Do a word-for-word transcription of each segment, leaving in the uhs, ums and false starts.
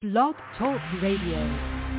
Blog Talk Radio.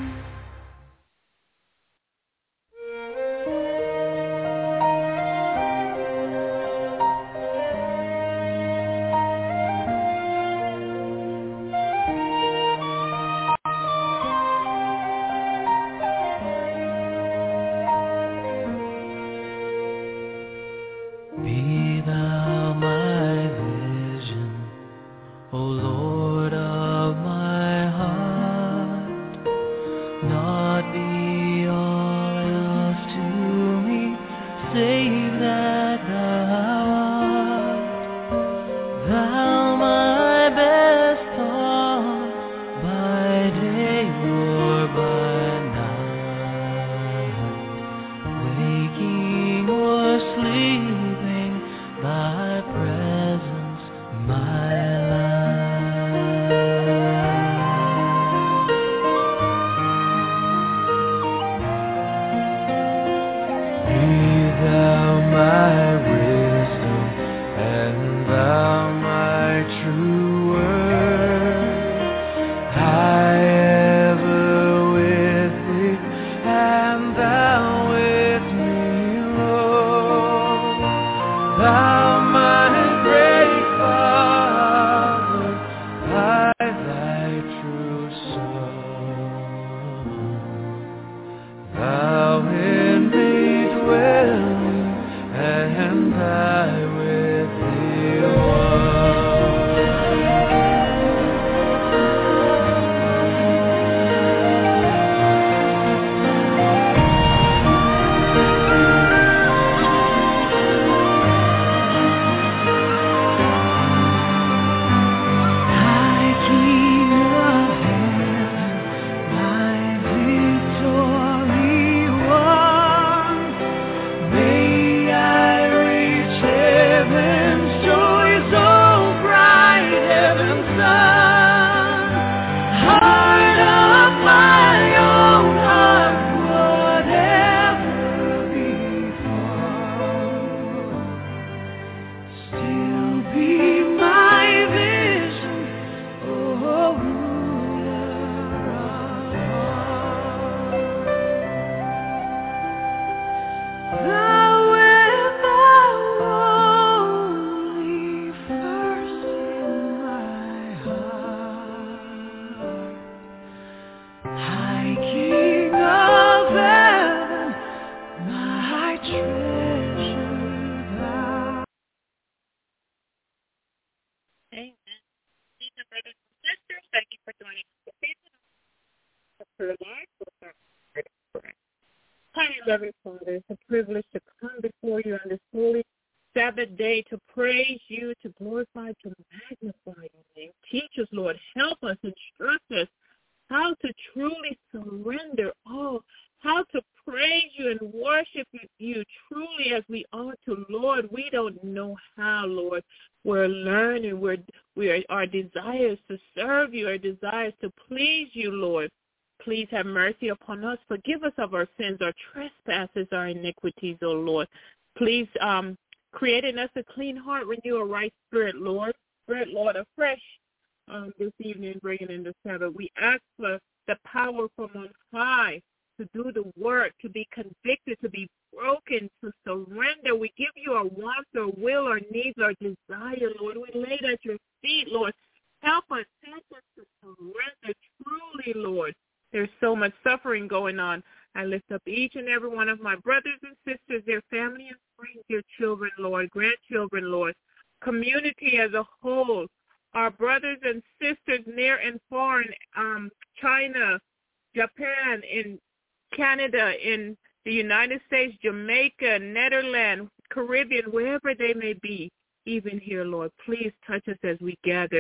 Loving Father, it's a privilege to come before you on this holy Sabbath day to praise you, to glorify, to magnify your name. Teach us, Lord. Help us, instruct us how to truly surrender all, how to praise you and worship you truly as we ought to, Lord. We don't know how, Lord. We're learning. We're, we're, our desires to serve you, our desires to please you, Lord. Please have mercy upon us. Forgive us of our sins, our trespasses, our iniquities, O Lord. Please um, create in us a clean heart, renew a right spirit, Lord. Spirit, Lord, afresh um, this evening, bringing in the Sabbath. We ask for the power from on high to do the work, to be convicted, to be broken, to surrender. We give you our wants, our will, our needs, our desire, Lord. We lay it at your feet, Lord. Help us, help us to surrender truly, Lord. There's so much suffering going on. I lift up each and every one of my brothers and sisters, their family and friends, their children, Lord, grandchildren, Lord, community as a whole, our brothers and sisters near and far in um, China, Japan, in Canada, in the United States, Jamaica, Netherlands, Caribbean, wherever they may be, even here, Lord. Please touch us as we gather.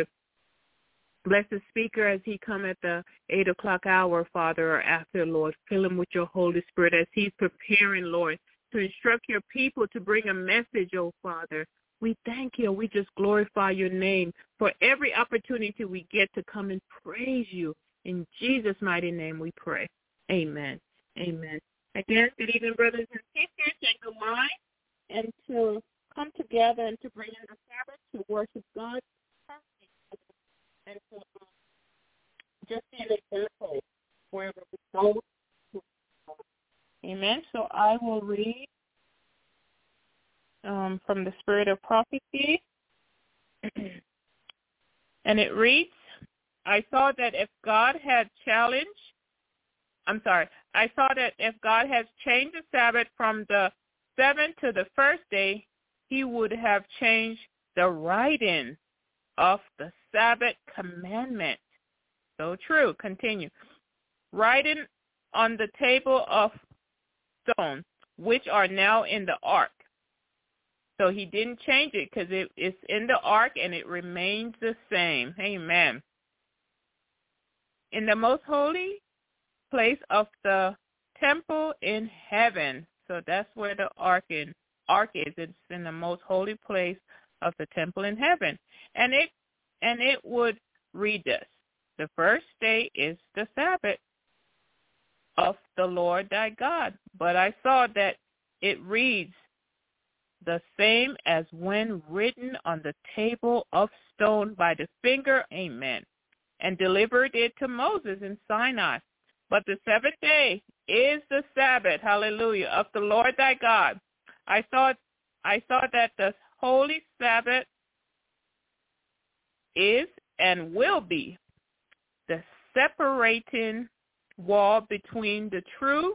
Bless the speaker as he come at the eight o'clock hour, Father, or after, Lord. Fill him with your Holy Spirit as he's preparing, Lord, to instruct your people to bring a message, oh Father. We thank you. We just glorify your name for every opportunity we get to come and praise you. In Jesus' mighty name we pray. Amen. Amen. Again, good evening, brothers and sisters, and good morning, and to come together and to bring in the Sabbath to worship God and to just see an example wherever we go. Amen. So I will read um, from the Spirit of Prophecy. And it reads, I saw that if God had challenged, I'm sorry, I saw that if God has changed the Sabbath from the seventh to the first day, he would have changed the writing of the Sabbath commandment. So true. Continue. Writing on the table of stone, which are now in the ark. So he didn't change it because it, it's in the ark and it remains the same. Amen. In the most holy place of the temple in heaven. So that's where the ark, in, ark is. It's in the most holy place of the temple in heaven. And it and it would read this. The first day is the Sabbath of the Lord thy God. But I saw that it reads the same as when written on the table of stone by the finger, amen, and delivered it to Moses in Sinai. But the seventh day is the Sabbath, hallelujah, of the Lord thy God. I saw, I saw that the holy Sabbath is and will be the separating wall between the true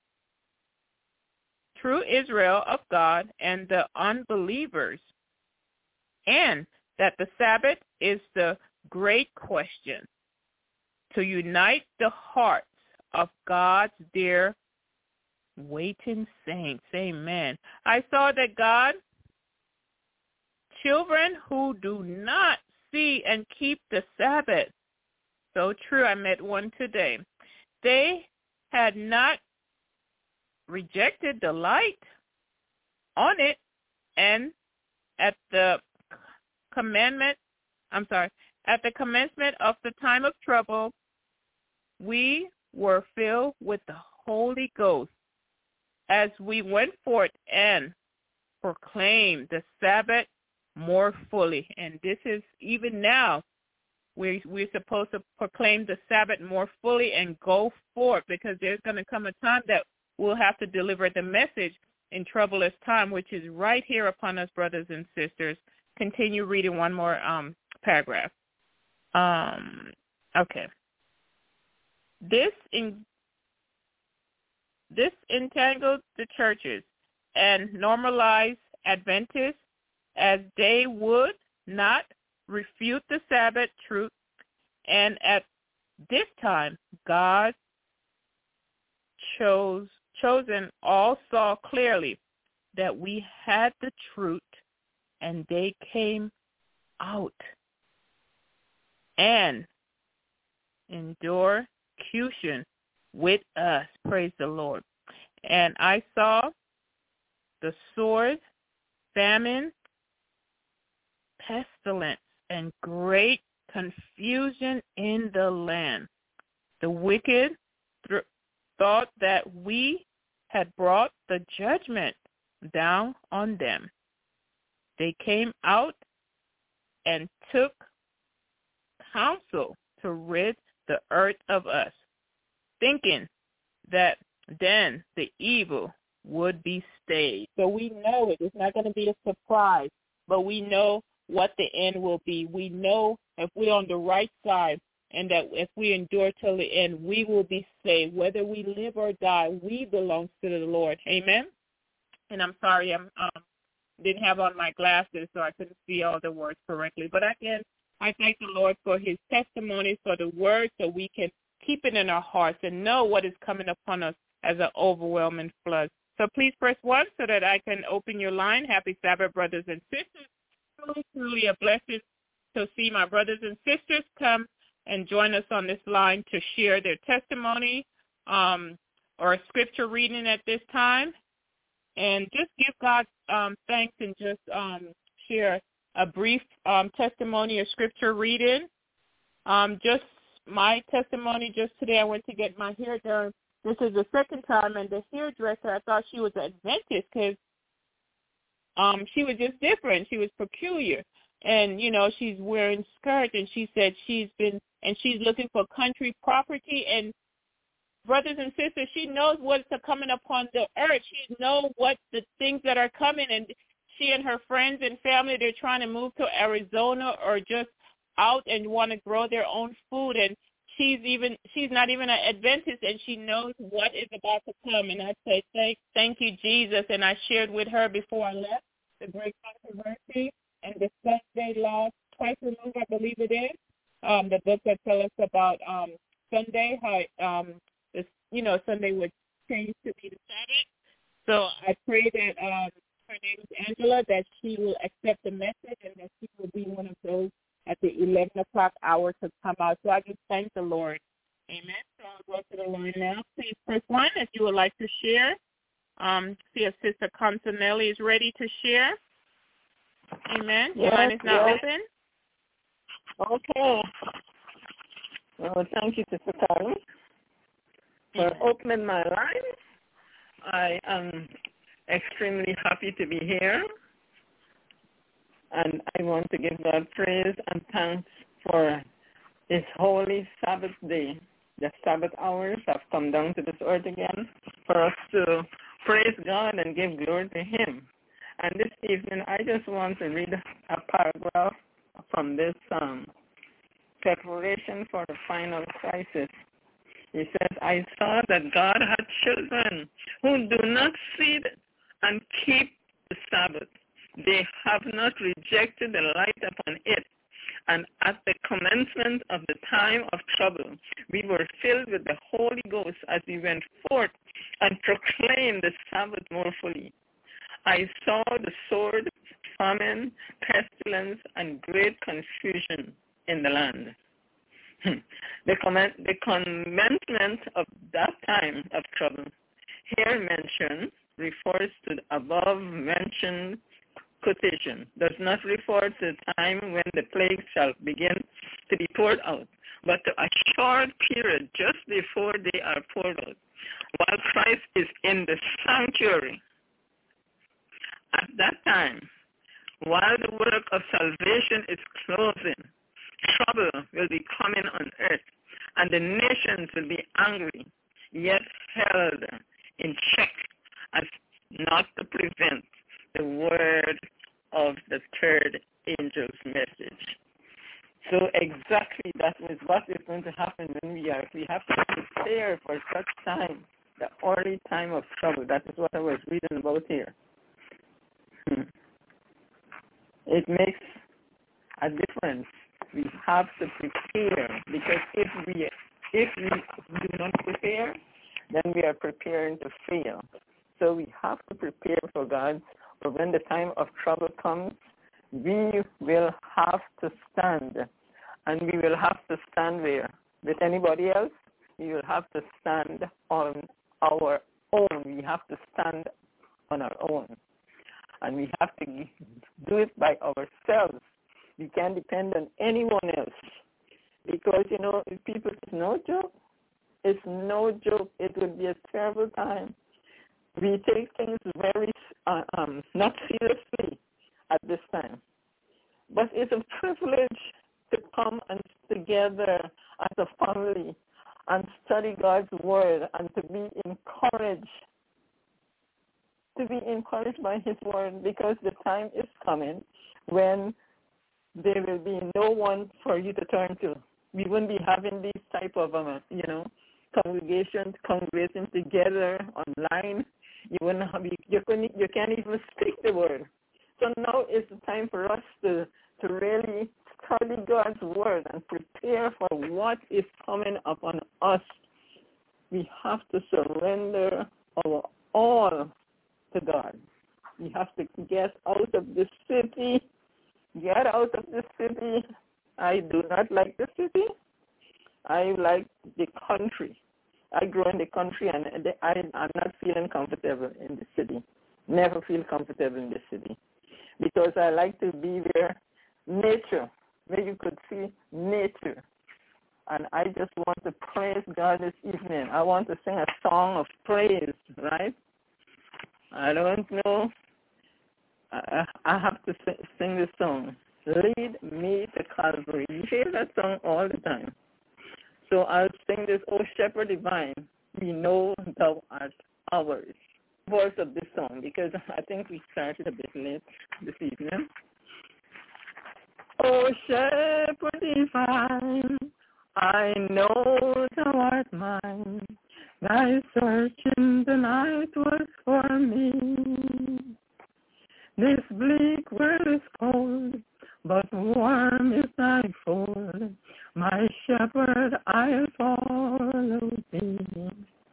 true Israel of God and the unbelievers, and that the Sabbath is the great question to unite the hearts of God's dear waiting saints. Amen. I saw that God, children who do not see and keep the Sabbath, so true, I met one today, they had not rejected the light on it, and at the commandment, I'm sorry, at the commencement of the time of trouble, we were filled with the Holy Ghost as we went forth and proclaimed the Sabbath more fully. And this is even now, we're, we're supposed to proclaim the Sabbath more fully and go forth, because there's going to come a time that we'll have to deliver the message in troublous time, which is right here upon us, brothers and sisters. Continue reading one more um, paragraph. Um, okay. This in, this entangled the churches and normalized Adventists as they would not refute the Sabbath truth, and at this time God chose chosen all saw clearly that we had the truth, and they came out and endure execution with us. Praise the Lord. And I saw the sword, famine, pestilence, and great confusion in the land. The wicked th- thought that we had brought the judgment down on them. They came out and took counsel to rid the earth of us, thinking that then the evil would be stayed. So we know it. It's not going to be a surprise, but we know what the end will be. We know if we're on the right side, and that if we endure till the end, we will be saved. Whether we live or die, we belong to the Lord. Amen? And I'm sorry, I um, didn't have on my glasses, so I couldn't see all the words correctly. But again, I thank the Lord for his testimony, for the word, so we can keep it in our hearts and know what is coming upon us as an overwhelming flood. So please press one so that I can open your line. Happy Sabbath, brothers and sisters. Truly, truly a blessing to see my brothers and sisters come and join us on this line to share their testimony um, or scripture reading at this time. And just give God um, thanks and just um, share a brief um, testimony or scripture reading. Um, just my testimony, just today I went to get my hair done. This is the second time, and the hairdresser, I thought she was Adventist because um, she was just different. She was peculiar. and, you know, she's wearing skirt, and she said she's been, and she's looking for country property, and brothers and sisters, she knows what's coming upon the earth. She knows what the things that are coming, and she and her friends and family, they're trying to move to Arizona or just out and want to grow their own food, and she's even she's not even an Adventist, and she knows what is about to come. And I say, thank, thank you, Jesus. And I shared with her before I left the great controversy and the Sunday law, twice removed, I believe it is, um, the book that tells us about um, Sunday, how um, this, you know, Sunday would change to be the Sabbath. So I pray that um, her name is Angela, that she will accept the message and that she will be one of those at the eleven o'clock hour to come out. So I just thank the Lord. Amen. So I'll go to the line now. Please press one if you would like to share. Um, see if Sister Constanelli is ready to share. Amen. Your yes, line is now yes. open. Okay. Well, thank you, Sister Carly, for Amen. opening my line. I am extremely happy to be here, and I want to give God praise and thanks for this holy Sabbath day. The Sabbath hours have come down to this earth again for us to praise God and give glory to Him. And this evening, I just want to read a paragraph from this um, Preparation for the Final Crisis. He says, I saw that God had children who do not seed and keep the Sabbath. They have not rejected the light upon it. And at the commencement of the time of trouble, we were filled with the Holy Ghost as we went forth and proclaimed the Sabbath more fully. I saw the sword, famine, pestilence, and great confusion in the land. The, comment, the commencement of that time of trouble here mentioned refers to the above-mentioned quotation, does not refer to the time when the plague shall begin to be poured out, but to a short period just before they are poured out, while Christ is in the sanctuary. At that time, while the work of salvation is closing, trouble will be coming on earth, and the nations will be angry, yet held in check as not to prevent the word of the third angel's message. So exactly that is what is going to happen when we are. We have to prepare for such time, the early time of trouble. That is what I was reading about here. Hmm. It makes a difference. We have to prepare, because if we if we do not prepare, then we are preparing to fail. So we have to prepare for God. But when the time of trouble comes, we will have to stand, and we will have to stand there. With anybody else, we will have to stand on our own. We have to stand on our own, and we have to do it by ourselves. We can't depend on anyone else, because, you know, if people, it's no joke. It's no joke. It would be a terrible time. We take things very uh, um, not seriously at this time. But it's a privilege to come and together as a family and study God's word and to be encouraged, to be encouraged by His word, because the time is coming when there will be no one for you to turn to. We wouldn't be having these type of, um, you know, congregations, congregating together online. You wouldn't have, you couldn't, you can't even speak the word. So now is the time for us to to really study God's word and prepare for what is coming upon us. We have to surrender our all to God. We have to get out of the city. Get out of the city. I do not like the city. I like the country. I grew in the country, and I, I'm not feeling comfortable in the city. Never feel comfortable in the city, because I like to be where nature, where you could see nature. And I just want to praise God this evening. I want to sing a song of praise, right? I don't know. I, I have to sing, sing this song. lead me to Calvary. You hear that song all the time. So I'll sing this, O Shepherd Divine, we know thou art ours. Voice of this song, because I think we started a bit late this evening. O Shepherd Divine, I know thou art mine. Thy search in the night was for me. This bleak world is cold, but warm is thy fold. My shepherd, I'll follow thee.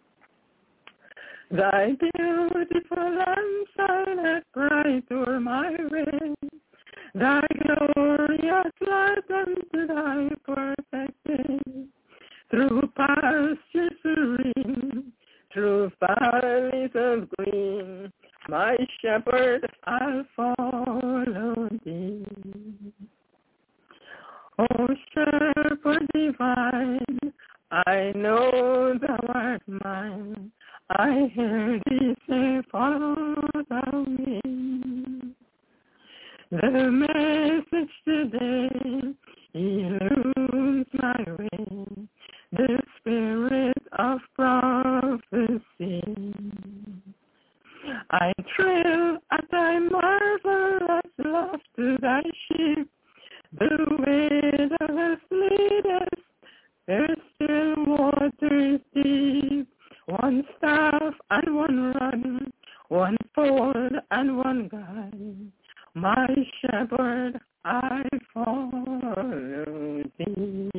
Thy beautiful lamp shine bright o'er my way. Thy glorious light unto thy perfect day. Through pastures serene, through valleys of green, my shepherd, I'll follow thee. O shepherd divine, I know thou art mine. I hear thee say, follow thou me. The message today illumes my way. The spirit of prophecy. I thrill at thy marvelous love to thy sheep. The way thou hast lead us, there's still waters deep. One staff and one rod, one fold and one guide. My shepherd, I follow thee.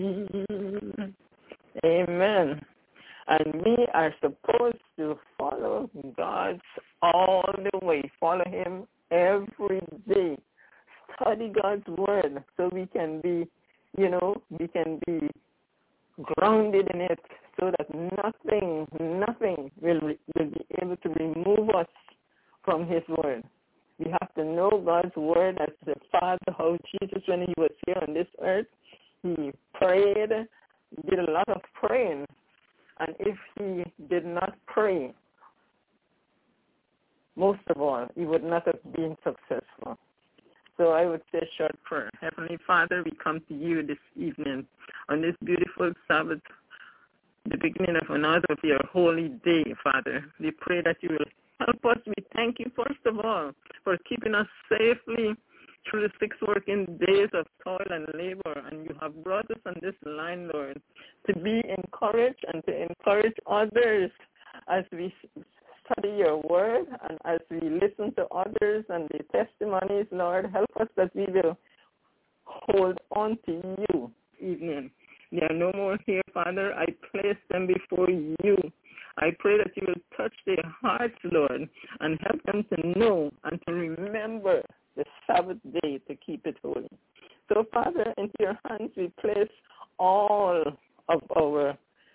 Amen. And we are supposed to follow God all the way. Follow him every day. Study God's word so we can be, you know, we can be grounded in it so that nothing, nothing will, will be able to remove us from his word. We have to know God's word as the Father, how Jesus, when he was here on this earth, he prayed, he did a lot of praying. And if he did not pray, most of all, he would not have been successful. So I would say a short prayer. Heavenly Father, we come to you this evening on this beautiful Sabbath, the beginning of another of your holy day, Father. We pray that you will help us. We thank you, first of all, for keeping us safely through the six working days of toil and labor. And you have brought us on this line, Lord, to be encouraged and to encourage others as we study your word and as we listen to others and the testimonies. Lord, help us that we will hold on to you evening. They are no more here, Father. I place them before you. I pray that you will touch their hearts, Lord, and help them to know and to remember the Sabbath day to keep it holy. So, Father, into your hands we place all of our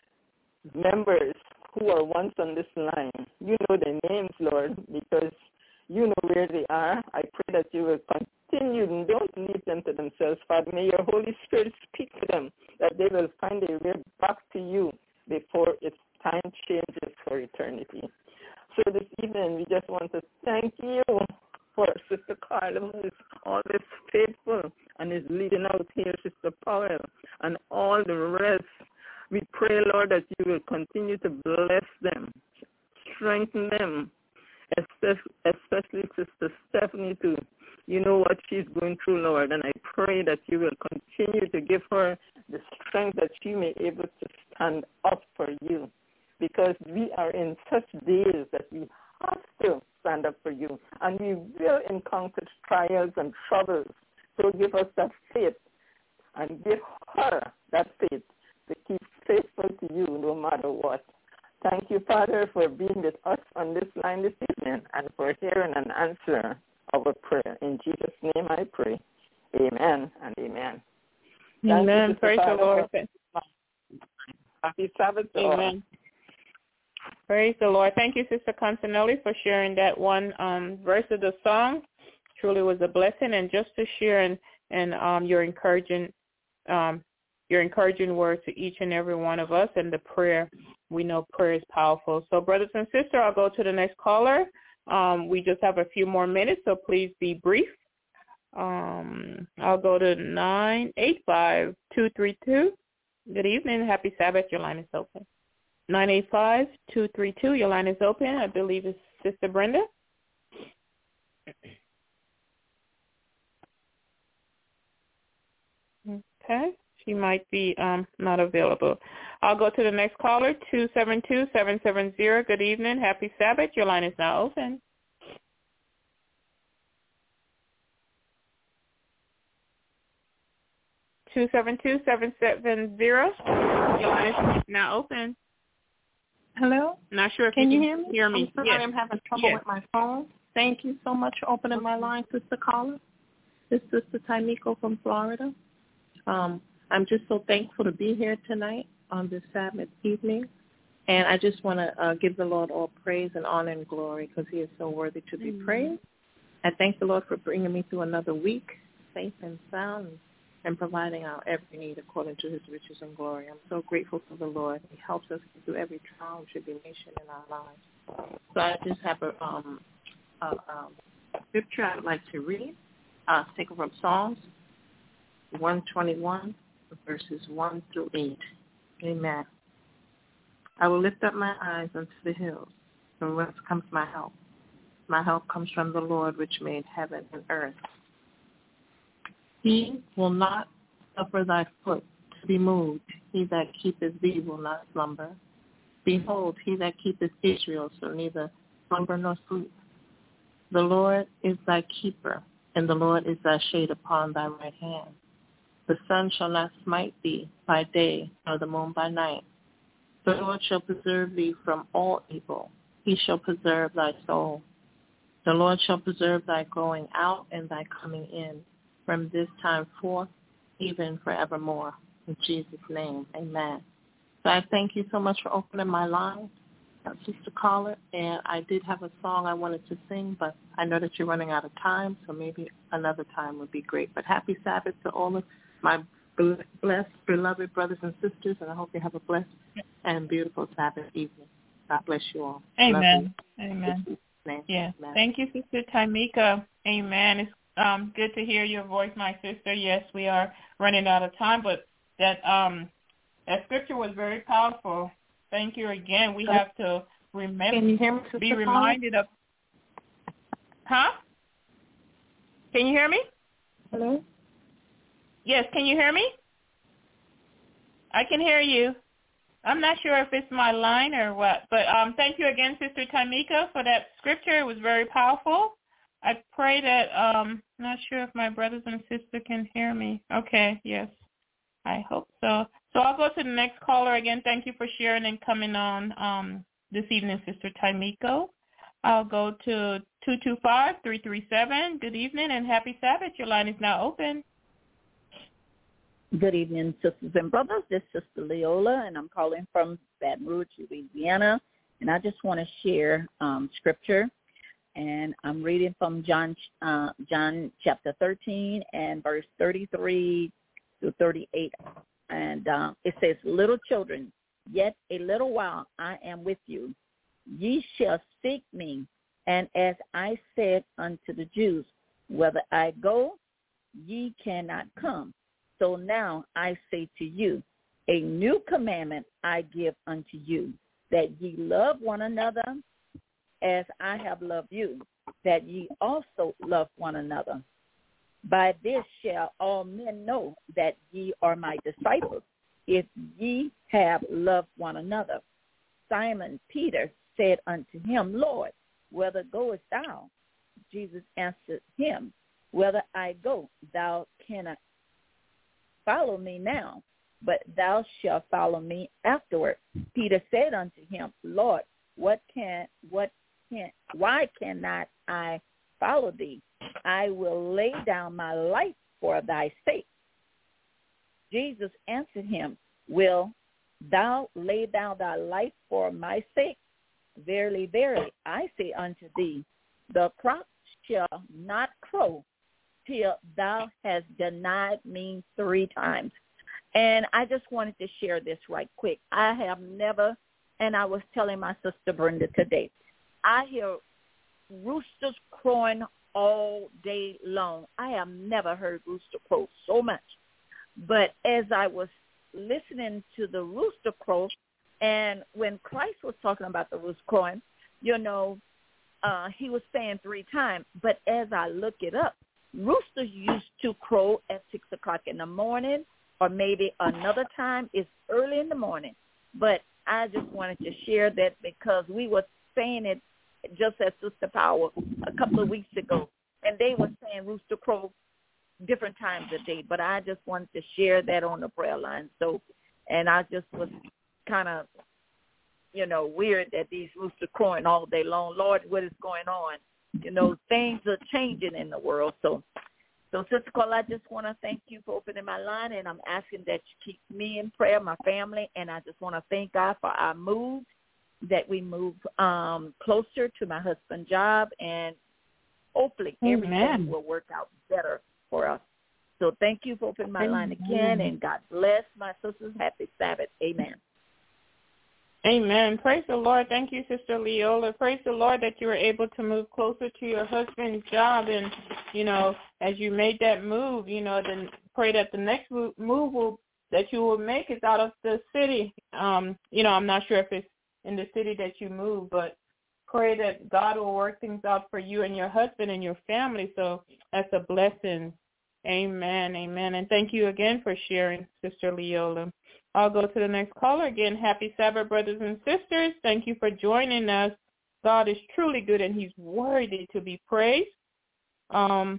members who are once on this line. You know their names, Lord, because you know where they are. I pray that you will continue and don't leave them to themselves, Father. May your Holy Spirit speak to them, that they will find their way back to you before it's time changes for eternity. So this evening, we just want to thank you for Sister Carla, who is always faithful and is leading out here, Sister Powell, and all the rest. We pray, Lord, that you will continue to bless them, strengthen them, especially Sister Stephanie, too. You know what she's going through, Lord, and I pray that you will continue to give her the strength that she may be able to stand up for you, because we are in such days that we have to stand up for you, and we will encounter trials and troubles. So give us that faith and give her that faith to keep faithful to you no matter what. Thank you, Father, for being with us on this line this evening and for hearing and answering our prayer. In Jesus' name I pray. Amen and amen. Amen. You, Praise the Lord. Happy Sabbath to Amen. all. Praise the Lord. Thank you, Sister Constanelli, for sharing that one um, verse of the song. Truly was a blessing, and just to share and, and um, your encouraging um, your encouraging word to each and every one of us, and the prayer. We know prayer is powerful. So, brothers and sisters, I'll go to the next caller. Um, we just have a few more minutes, so please be brief. Um, I'll go to nine eight five two three two. Good evening. Happy Sabbath. Your line is open. nine eight five two three two. Your line is open. I believe it's Sister Brenda. Okay. She might be um, not available. I'll go to the next caller, two seven two seven seven zero. Good evening. Happy Sabbath. Your line is now open. two seven two seven seven zero. Your line is now open. Hello? Not sure if Can you you can hear me? hear me. I'm sorry, Yes. I'm having trouble Yes. with my phone. Thank you so much for opening my line, Sister Caller. This is Sister Taimiko from Florida. Um, I'm just so thankful to be here tonight on this Sabbath evening. And I just want to uh, give the Lord all praise and honor and glory because he is so worthy to be Mm-hmm. praised. I thank the Lord for bringing me through another week, safe and sound, and providing our every need according to his riches and glory. I'm so grateful for the Lord. He helps us through every trial and tribulation in our lives. So I just have a, um, a um, scripture I would like to read. Uh, take it from Psalms one twenty-one, verses one through eight. Amen. I will lift up my eyes unto the hills, from whence comes my help. My help comes from the Lord, which made heaven and earth. He will not suffer thy foot to be moved. He that keepeth thee will not slumber. Behold, he that keepeth Israel shall neither slumber nor sleep. The Lord is thy keeper, and the Lord is thy shade upon thy right hand. The sun shall not smite thee by day, nor the moon by night. The Lord shall preserve thee from all evil. He shall preserve thy soul. The Lord shall preserve thy going out and thy coming in, from this time forth, even forevermore. In Jesus' name, amen. So I thank you so much for opening my line, Sister Caller. And I did have a song I wanted to sing, but I know that you're running out of time, so maybe another time would be great. But happy Sabbath to all of my blessed, beloved brothers and sisters, and I hope you have a blessed and beautiful Sabbath evening. God bless you all. Amen. Amen. Name. Yeah. Amen. Thank you, Sister Taimika. Amen. It's um, good to hear your voice, my sister. Yes, we are running out of time, but that um, that scripture was very powerful. Thank you again. We have to remember, Can you hear me, Sister be Paula? reminded of. Huh? Can you hear me? Hello? Yes. Can you hear me? I can hear you. I'm not sure if it's my line or what, but um, thank you again, Sister Taimika, for that scripture. It was very powerful. I pray that, um, not sure if my brothers and sisters can hear me. Okay, yes, I hope so. So I'll go to the next caller again. Thank you for sharing and coming on um, this evening, Sister Taimiko. I'll go to two two five, three three seven. Good evening and happy Sabbath. Your line is now open. Good evening, sisters and brothers. This is Sister Leola, and I'm calling from Baton Rouge, Louisiana. And I just want to share um, scripture, and I'm reading from John, uh, John chapter thirteen and verse thirty-three to thirty-eight. And uh, it says, "Little children, yet a little while I am with you. Ye shall seek me, and as I said unto the Jews, whither I go, ye cannot come. So now I say to you, a new commandment I give unto you, that ye love one another as I have loved you, that ye also love one another. By this shall all men know that ye are my disciples, if ye have loved one another. Simon Peter said unto him, Lord, whither goest thou? Jesus answered him, Whither I go, thou cannot follow me now, but thou shalt follow me afterward. Peter said unto him, Lord, what can, what can, why cannot I follow thee? I will lay down my life for thy sake. Jesus answered him, Will thou lay down thy life for my sake? Verily, verily, I say unto thee, the cock shall not crow till thou hast denied me three times. And I just wanted to share this right quick. I have never, and I was telling my sister Brenda today, I hear roosters crowing all day long. I have never heard rooster crow so much. But as I was listening to the rooster crow, and when Christ was talking about the rooster crowing, you know, uh, he was saying three times. But as I look it up, roosters used to crow at six o'clock in the morning, or maybe another time is early in the morning. But I just wanted to share that because we were saying it just as Sister Power a couple of weeks ago, and they were saying rooster crow different times a day. But I just wanted to share that on the prayer line. So, and I just was kind of, you know, weird that these roosters crowing all day long. Lord, what is going on? You know, things are changing in the world. So, so Sister Carla, I just want to thank you for opening my line, and I'm asking that you keep me in prayer, my family, and I just want to thank God for our move, that we move um, closer to my husband's job, and hopefully Amen. everything will work out better for us. So thank you for opening my Amen. line again, and God bless my sisters. Happy Sabbath. Amen. Amen. Praise the Lord. Thank you, Sister Leola. Praise the Lord that you were able to move closer to your husband's job. And, you know, as you made that move, you know, then pray that the next move will, that you will make is out of the city. Um, you know, I'm not sure if it's in the city that you move, but pray that God will work things out for you and your husband and your family. So that's a blessing. Amen. Amen. And thank you again for sharing, Sister Leola. I'll go to the next caller. Again, happy Sabbath, brothers and sisters. Thank you for joining us. God is truly good, and he's worthy to be praised. Um,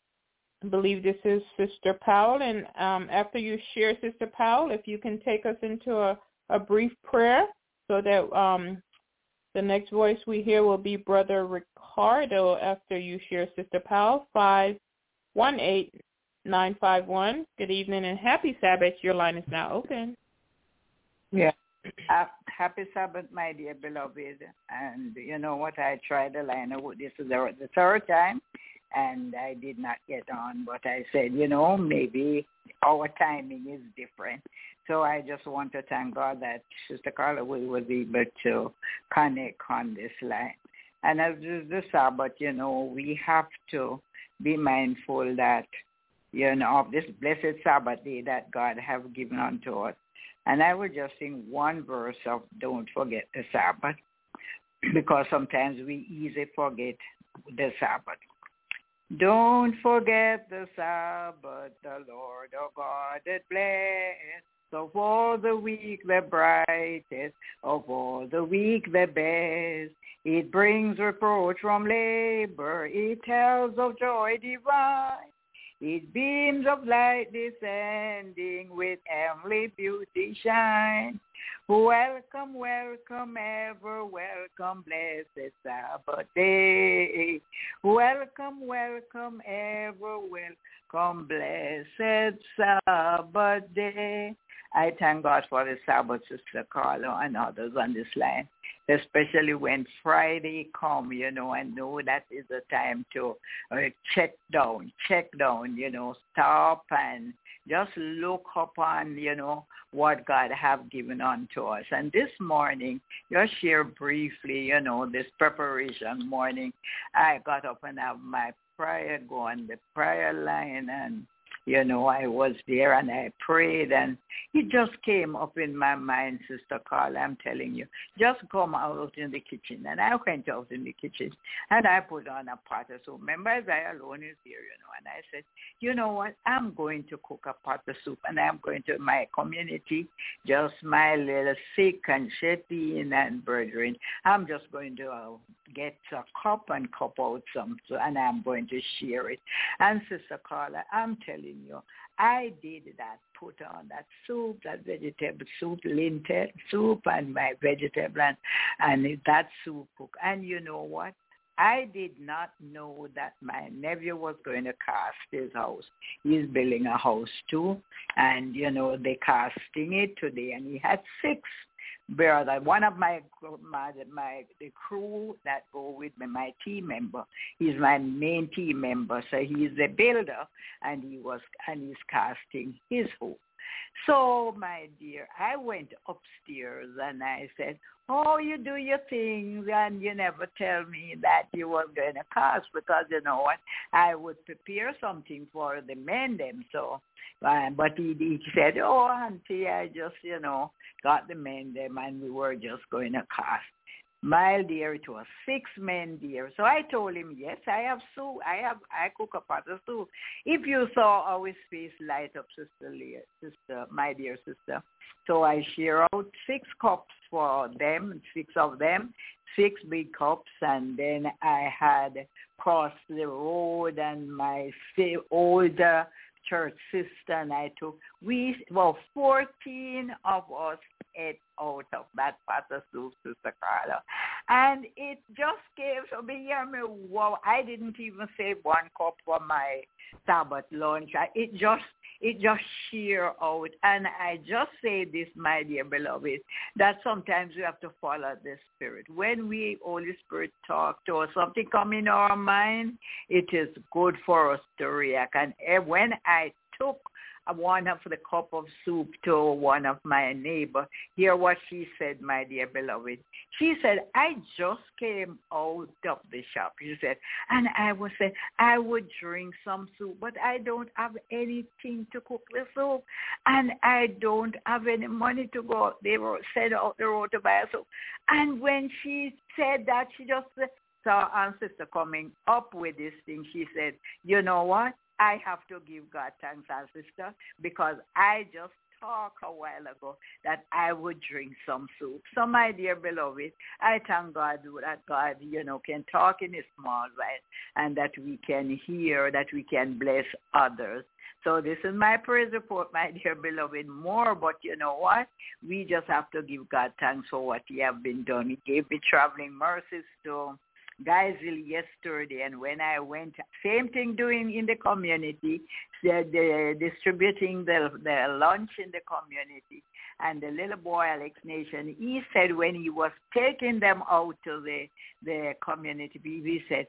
I believe this is Sister Powell. And um, after you share, Sister Powell, if you can take us into a, a brief prayer so that um, the next voice we hear will be Brother Ricardo after you share, Sister Powell, five one eight nine five one. Good evening and happy Sabbath. Your line is now open. Yeah. Uh, happy Sabbath, my dear beloved. And you know what? I tried the line. This is the, the third time, and I did not get on. But I said, you know, maybe our timing is different. So I just want to thank God that Sister Carla was able to connect on this line. And as the Sabbath, you know, we have to be mindful that, you know, of this blessed Sabbath day that God has given unto us. And I will just sing one verse of Don't Forget the Sabbath, because sometimes we easily forget the Sabbath. Don't forget the Sabbath, the Lord our God that bless. Of all the week the brightest, of all the week the best. It brings reproach from labor, it tells of joy divine. It beams of light descending with heavenly beauty shine. Welcome, welcome, ever welcome, blessed Sabbath day. Welcome, welcome, ever welcome, blessed Sabbath day. I thank God for the Sabbath, Sister Carla, and others on this line, especially when Friday come, you know, I know that is the time to uh, check down, check down, you know, stop and just look upon, you know, what God have given unto us. And this morning, just share briefly, you know, this preparation morning, I got up and have my prayer go on the prayer line, and you know, I was there and I prayed, and it just came up in my mind, Sister Carla, I'm telling you, just come out in the kitchen. And I went out in the kitchen, and I put on a pot of soup. Remember, Isaiah alone is here, you know, and I said, you know what, I'm going to cook a pot of soup, and I'm going to my community, just my little sick and Shetty and brethren. I'm just going to uh, get a cup and cup out some, so, and I'm going to share it. And Sister Carla, I'm telling you, I did that, put on that soup, that vegetable soup, lentil soup, and my vegetable, and, and that soup cook. And you know what? I did not know that my nephew was going to cast his house. He's building a house too, and, you know, they casting it today, and he had six brother. One of my, my my the crew that go with me, my team member, he's my main team member. So he's a builder, and he was and he's casting his hope. So, my dear, I went upstairs and I said, oh, you do your things and you never tell me that you were going to cast, because you know what, I would prepare something for the men them. So, uh, but he, he said, oh, auntie, I just, you know, got the men them and we were just going to cast. My dear, it was six men, dear. So I told him, yes, I have soup. I have, I cook a pot of soup. If you saw our face light up, Sister Leah, sister, my dear sister. So I share out six cups for them, six of them, six big cups, and then I had crossed the road and my older church sister and I took, we, well, fourteen of us ate out of that pot of soup, Sister Carla. And it just gave, so be hear me, wow, I didn't even save one cup for my Sabbath lunch. I, it just, it just sheer out. And I just say this, my dear beloved, that sometimes we have to follow the Spirit. When we, Holy Spirit, talk to us, something come in our mind, it is good for us to react. And when I took one of the cup of soup to one of my neighbor, hear what she said, my dear beloved. She said, I just came out of the shop. She said, and I was saying, I would drink some soup, but I don't have anything to cook the soup, and I don't have any money to go. They were said out the road to buy a soup. And when she said that, she just saw our sister coming up with this thing. She said, you know what? I have to give God thanks, our sister, because I just talked a while ago that I would drink some soup. So, my dear beloved, I thank God that God, you know, can talk in a small way and that we can hear, that we can bless others. So this is my praise report, my dear beloved, more, but you know what? We just have to give God thanks for what he has been done. He gave me traveling mercies to Geisel yesterday, and when I went, same thing doing in the community, the, the, distributing the, the lunch in the community. And the little boy, Alex Nation, he said when he was taking them out to the, the community, he said,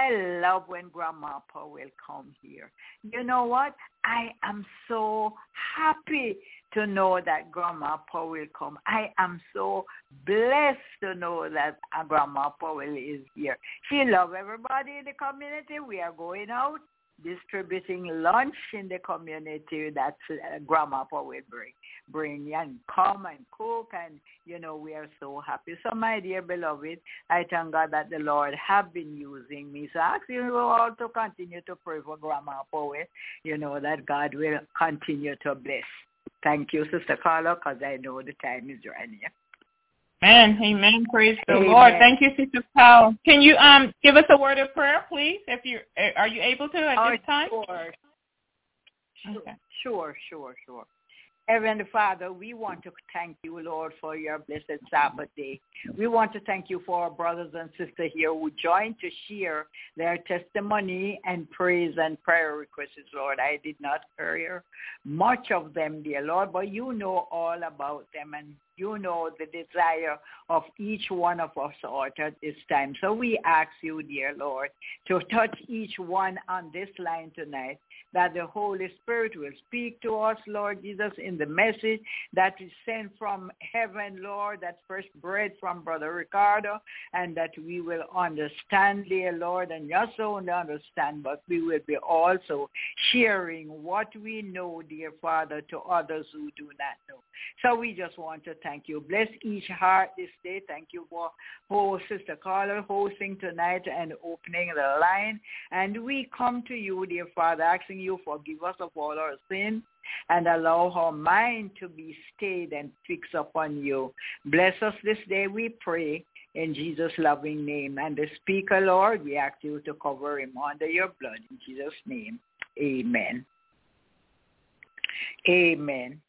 I love when Grandma Paul will come here. You know what? I am so happy to know that Grandma Paul will come. I am so blessed to know that Grandma Paul is here. She loves everybody in the community. We are going out distributing lunch in the community that uh, Grandma Paul will bring, bring and come and cook, and, you know, we are so happy. So, my dear beloved, I thank God that the Lord have been using me. So I ask you all to continue to pray for Grandma Paul, you know, that God will continue to bless. Thank you, Sister Carla, because I know the time is running. Amen. Amen. Praise the Amen. Lord. Thank you, Sister Powell. Can you um give us a word of prayer, please? If you are you able to at oh, this time? Sure. Okay. Sure, sure, sure. Heavenly Father, we want to thank you, Lord, for your blessed Sabbath day. We want to thank you for our brothers and sisters here who joined to share their testimony and praise and prayer requests, Lord. I did not hear much of them, dear Lord, but you know all about them, and you know the desire of each one of us at this time. So we ask you, dear Lord, to touch each one on this line tonight, that the Holy Spirit will speak to us, Lord Jesus, in the message that is sent from heaven, Lord, that fresh bread from Brother Ricardo, and that we will understand, dear Lord, and just only understand, but we will be also sharing what we know, dear Father, to others who do not know. So we just want to thank you. Bless each heart this day. Thank you for oh, Sister Carla hosting tonight and opening the line. And we come to you, dear Father, asking you forgive us of all our sins and allow our mind to be stayed and fixed upon you. Bless us this day, we pray, in Jesus' loving name. And the speaker, Lord, we ask you to cover him under your blood. In Jesus' name, amen. Amen.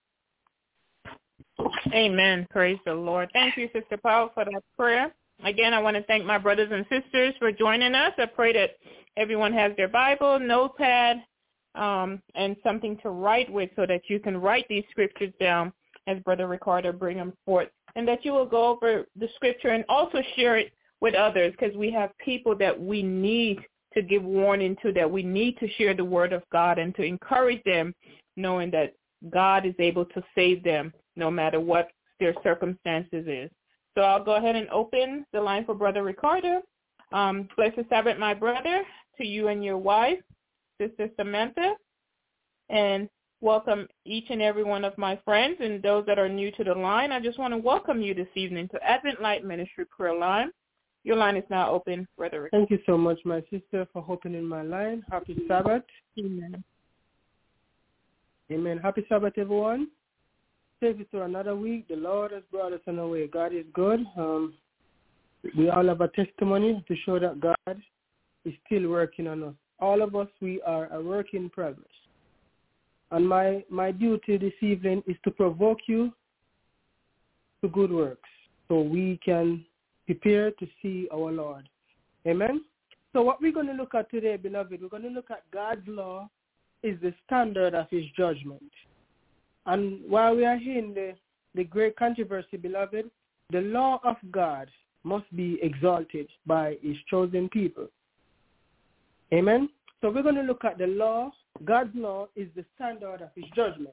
Amen. Praise the Lord. Thank you, Sister Powell, for that prayer. Again, I want to thank my brothers and sisters for joining us. I pray that everyone has their Bible, notepad, um, and something to write with so that you can write these scriptures down as Brother Ricardo bring them forth, and that you will go over the scripture and also share it with others, because we have people that we need to give warning to, that we need to share the word of God and to encourage them, knowing that God is able to save them no matter what their circumstances is. So I'll go ahead and open the line for Brother Ricardo. Um, blessed Sabbath, my brother, to you and your wife, Sister Samantha, and welcome each and every one of my friends and those that are new to the line. I just want to welcome you this evening to Advent Light Ministry Prayer Line. Your line is now open, Brother Ricardo. Thank you so much, my sister, for opening my line. Happy Sabbath. Amen. Amen. Happy Sabbath, everyone. Take it to another week. The Lord has brought us on our way. God is good. Um, we all have a testimony to show that God is still working on us. All of us, we are a work in progress. And my, my duty this evening is to provoke you to good works so we can prepare to see our Lord. Amen? So what we're going to look at today, beloved, we're going to look at God's law is the standard of his judgment. And while we are here in the, the great controversy, beloved, the law of God must be exalted by his chosen people. Amen? So we're going to look at the law. God's law is the standard of his judgment.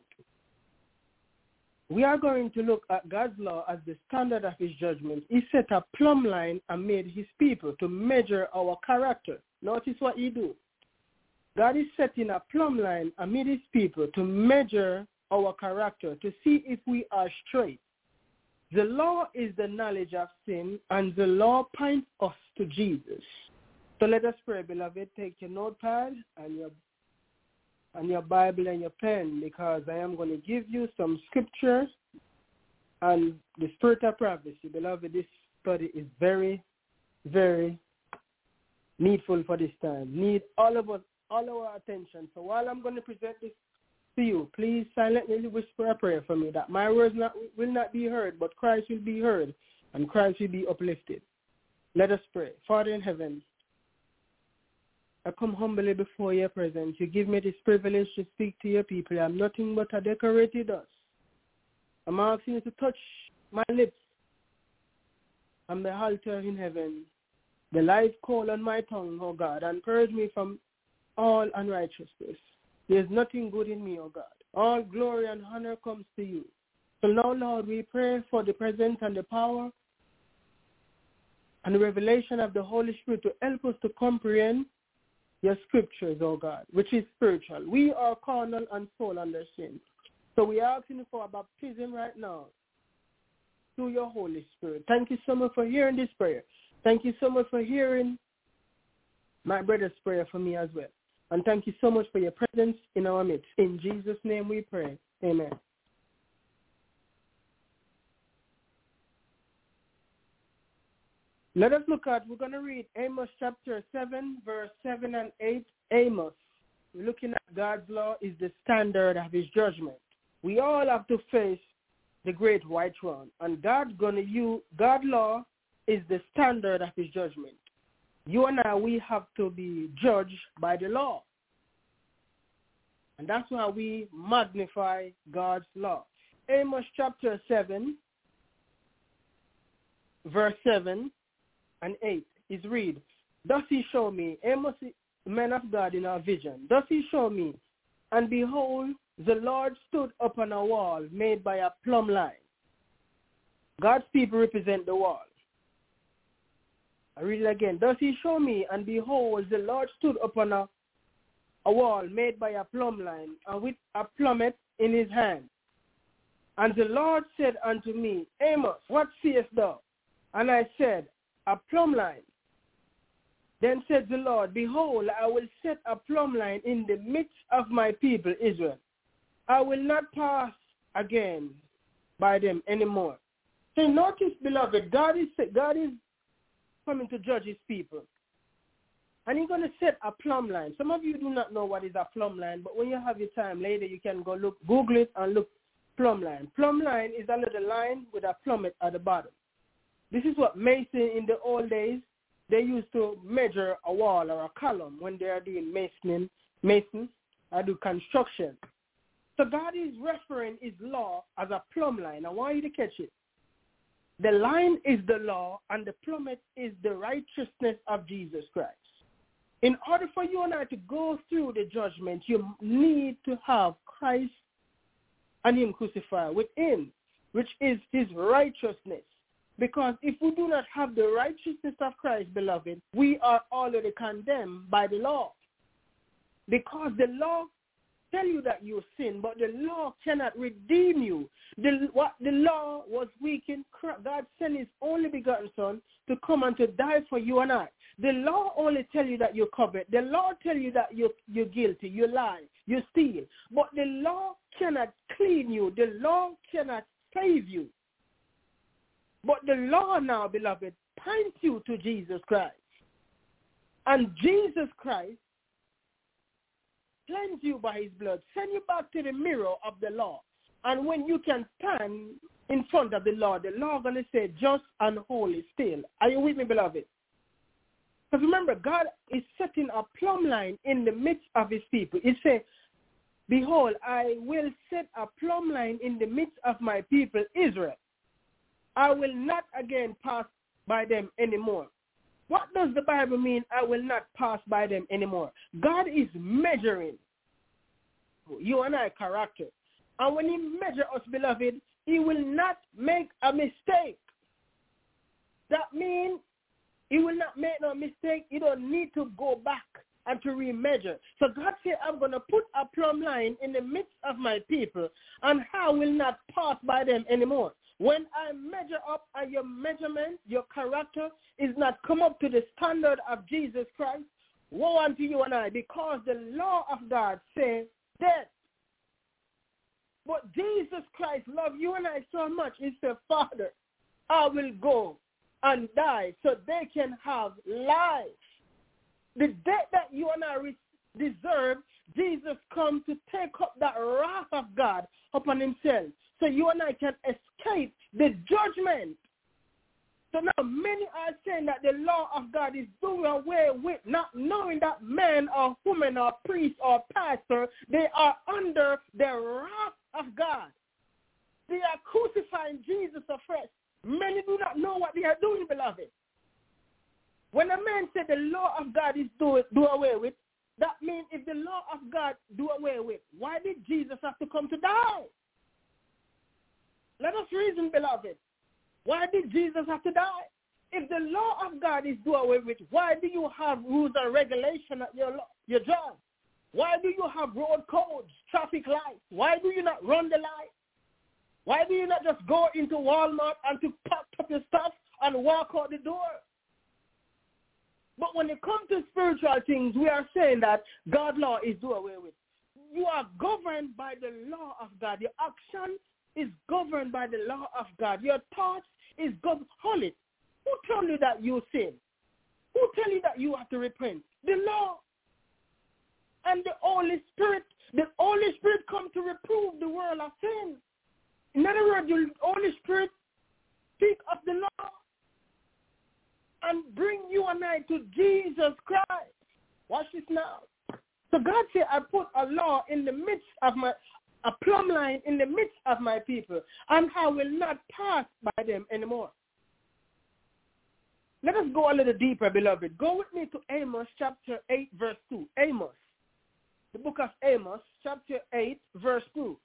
We are going to look at God's law as the standard of his judgment. He set a plumb line and made his people to measure our character. Notice what he do. God is setting a plumb line amid his people to measure our character, to see if we are straight. The law is the knowledge of sin, and the law points us to Jesus. So let us pray, beloved. Take your notepad and your and your Bible and your pen, because I am going to give you some scripture and the spirit of prophecy. Beloved, this study is very, very needful for this time. Need all of us, all our attention. So while I'm going to present this to you, please silently whisper a prayer for me that my words not, will not be heard, but Christ will be heard and Christ will be uplifted. Let us pray. Father in heaven, I come humbly before your presence. You give me this privilege to speak to your people. I'm nothing but a decorated dust. I'm asking you to touch my lips and the altar in heaven, the live coal on my tongue, oh God, and purge me from all unrighteousness. There's nothing good in me, oh God. All glory and honor comes to you. So now, Lord, we pray for the presence and the power and the revelation of the Holy Spirit to help us to comprehend your scriptures, oh God, which is spiritual. We are carnal and soul under sin. So we are asking for a baptism right now through your Holy Spirit. Thank you so much for hearing this prayer. Thank you so much for hearing my brother's prayer for me as well. And thank you so much for your presence in our midst. In Jesus' name we pray. Amen. Let us look at, we're going to read Amos chapter seven, verse seven and eight. Amos, looking at God's law is the standard of his judgment. We all have to face the great white throne. And God's going to use, God's law is the standard of his judgment. You and I, we have to be judged by the law. And that's why we magnify God's law. Amos chapter seven, verse seven and eight is read, Thus he showed me, Amos, man of God in our vision, thus he showed me, and behold, the Lord stood upon a wall made by a plumb line. God's people represent the wall. I read it again. Thus he showed me, and behold, the Lord stood upon a, a wall made by a plumb line, and with a plummet in his hand. And the Lord said unto me, Amos, what seest thou? And I said, a plumb line. Then said the Lord, behold, I will set a plumb line in the midst of my people Israel. I will not pass again by them anymore. So notice, beloved, God is God is coming to judge his people. And he's going to set a plumb line. Some of you do not know what is a plumb line, but when you have your time later, you can go look, Google it and look plumb line. Plumb line is a little line with a plummet at the bottom. This is what mason in the old days, they used to measure a wall or a column when they are doing masoning, mason, or do construction. So God is referring his law as a plumb line. I want you to catch it. The line is the law, and the plummet is the righteousness of Jesus Christ. In order for you and I to go through the judgment, you need to have Christ and him crucified within, which is his righteousness. Because if we do not have the righteousness of Christ, beloved, we are already condemned by the law. Because the law tell you that you sin, but the law cannot redeem you. The, what the law was weak in Christ. God sent his only begotten Son to come and to die for you and I. The law only tell you that you covet. The law tell you that you, you're guilty, you lie, you steal. But the law cannot clean you. The law cannot save you. But the law now, beloved, points you to Jesus Christ. And Jesus Christ cleanse you by his blood, send you back to the mirror of the law. And when you can stand in front of the law, the law going to say just and holy still. Are you with me, beloved? Because remember, God is setting a plumb line in the midst of his people. He said, behold, I will set a plumb line in the midst of my people, Israel. I will not again pass by them anymore. What does the Bible mean, I will not pass by them anymore? God is measuring you and I character. And when he measures us, beloved, he will not make a mistake. That means he will not make no mistake. You don't need to go back and to remeasure. So God said, I'm going to put a plumb line in the midst of my people, and I will not pass by them anymore. When I measure up and your measurement, your character is not come up to the standard of Jesus Christ, woe unto you and I, because the law of God says death. But Jesus Christ loved you and I so much, he said, Father, I will go and die so they can have life. The death that you and I deserve, Jesus come to take up that wrath of God upon himself, so you and I can escape the judgment. So now many are saying that the law of God is doing away with, not knowing that man or woman or priest or pastor, they are under the wrath of God. They are crucifying Jesus afresh. Many do not know what they are doing, beloved. When a man said the law of God is do, do away with, that means if the law of God do away with, why did Jesus have to come to die? Let us reason, beloved. Why did Jesus have to die? If the law of God is do away with, why do you have rules and regulation at your, your job? Why do you have road codes, traffic lights? Why do you not run the light? Why do you not just go into Walmart and to pack up your stuff and walk out the door? But when it comes to spiritual things, we are saying that God's law is do away with. You are governed by the law of God. Your action is governed by the law of God. Your thoughts is governed. Hold it. Who told you that you sin? Who tell you that you have to repent? The law. And the Holy Spirit, the Holy Spirit come to reprove the world of sin. In other words, the Holy Spirit speak of the law and bring you and I to Jesus Christ. Watch this now. So God said, I put a law in the midst of my, a plumb line in the midst of my people, and I will not pass by them anymore. Let us go a little deeper, beloved. Go with me to Amos chapter eight, verse two. Amos, the book of Amos, chapter eight, verse two.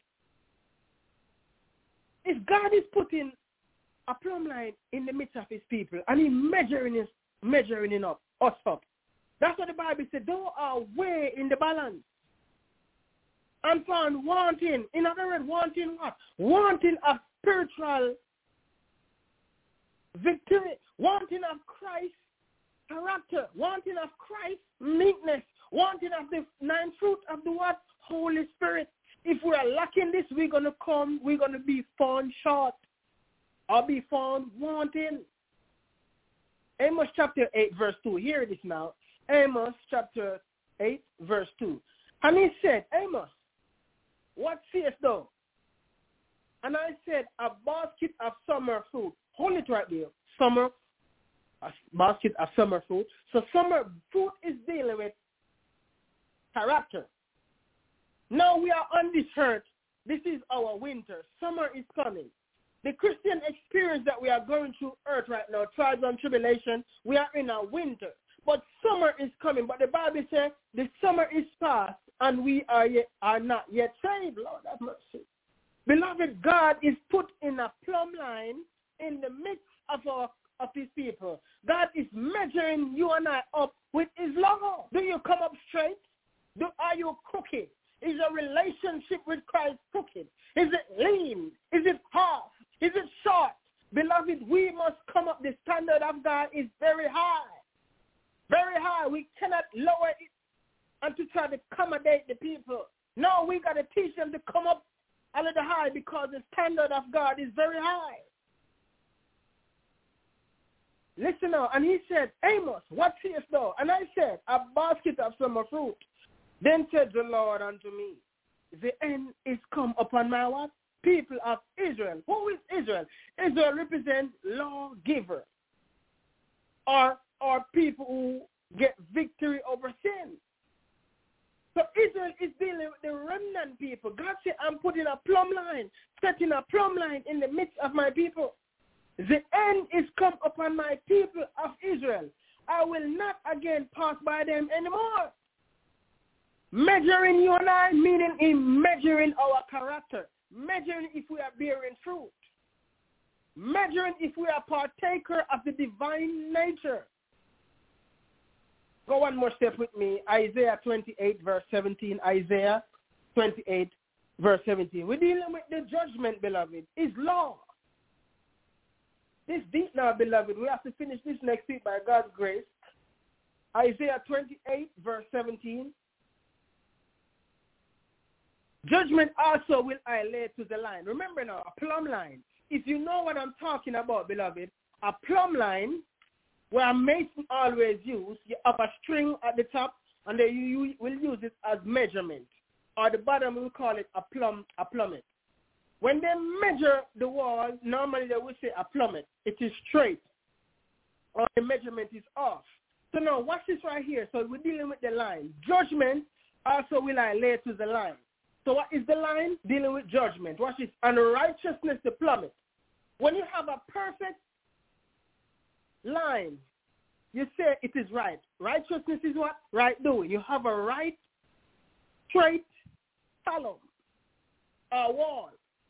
If God is putting a plumb line in the midst of his people, and he measuring us, measuring it up, us up, that's what the Bible said. Thou art weighed in the balance and found wanting. In other words, wanting what? Wanting of spiritual victory, wanting of Christ's character, wanting of Christ's meekness, wanting of the nine fruit of the what? Holy Spirit. If we are lacking this, we're going to come, we're going to be found short or be found wanting. Amos chapter eight, verse two. Hear this now. Amos chapter eight, verse two. And he said, Amos, what sayest thou? And I said, a basket of summer fruit. Hold it right there. Summer, a basket of summer fruit. So summer fruit is dealing with character. Now we are on this earth. This is our winter. Summer is coming. The Christian experience that we are going through earth right now, trials and tribulation, we are in a winter. But summer is coming. But the Bible says the summer is past and we are yet, are not yet saved. Lord have mercy. Beloved, God is put in a plumb line in the midst of our of his people. God is measuring you and I up with his law. Do you come up straight? Do, are you crooked? Is your relationship with Christ crooked? Is it lean? Is it half? Is it short? Beloved, we must come up. The standard of God is very high. Very high. We cannot lower it and to try to accommodate the people. No, we got to teach them to come up a little high because the standard of God is very high. Listen now, and he said, Amos, what seest thou? And I said, a basket of summer fruit. Then said the Lord unto me, the end is come upon my what? People of Israel. Who is Israel? Israel represents lawgiver, or, or people who get victory over sin. So Israel is dealing with the remnant people. God said, I'm putting a plumb line, setting a plumb line in the midst of my people. The end is come upon my people of Israel. I will not again pass by them anymore. Measuring you and I, meaning in measuring our character. Measuring if we are bearing fruit. Measuring if we are partaker of the divine nature. Go one more step with me. Isaiah twenty-eight, verse seventeen. Isaiah twenty-eight, verse seventeen. We're dealing with the judgment, beloved. It's law. This deep now, beloved. We have to finish this next week by God's grace. Isaiah twenty-eight, verse seventeen. Judgment also will I lay to the line. Remember now, a plumb line. If you know what I'm talking about, beloved, a plumb line where a mason always use, you have a string at the top, and then you, you will use it as measurement. Or the bottom, we'll call it a plumb, a plummet. When they measure the wall, normally they will say a plummet. It is straight, or the measurement is off. So now, watch this right here. So we're dealing with the line. Judgment also will I lay to the line. So what is the line? Dealing with judgment. Watch this. And righteousness the plummet. When you have a perfect line, you say it is right. Righteousness is what? Right doing. You have a right, straight column, a wall.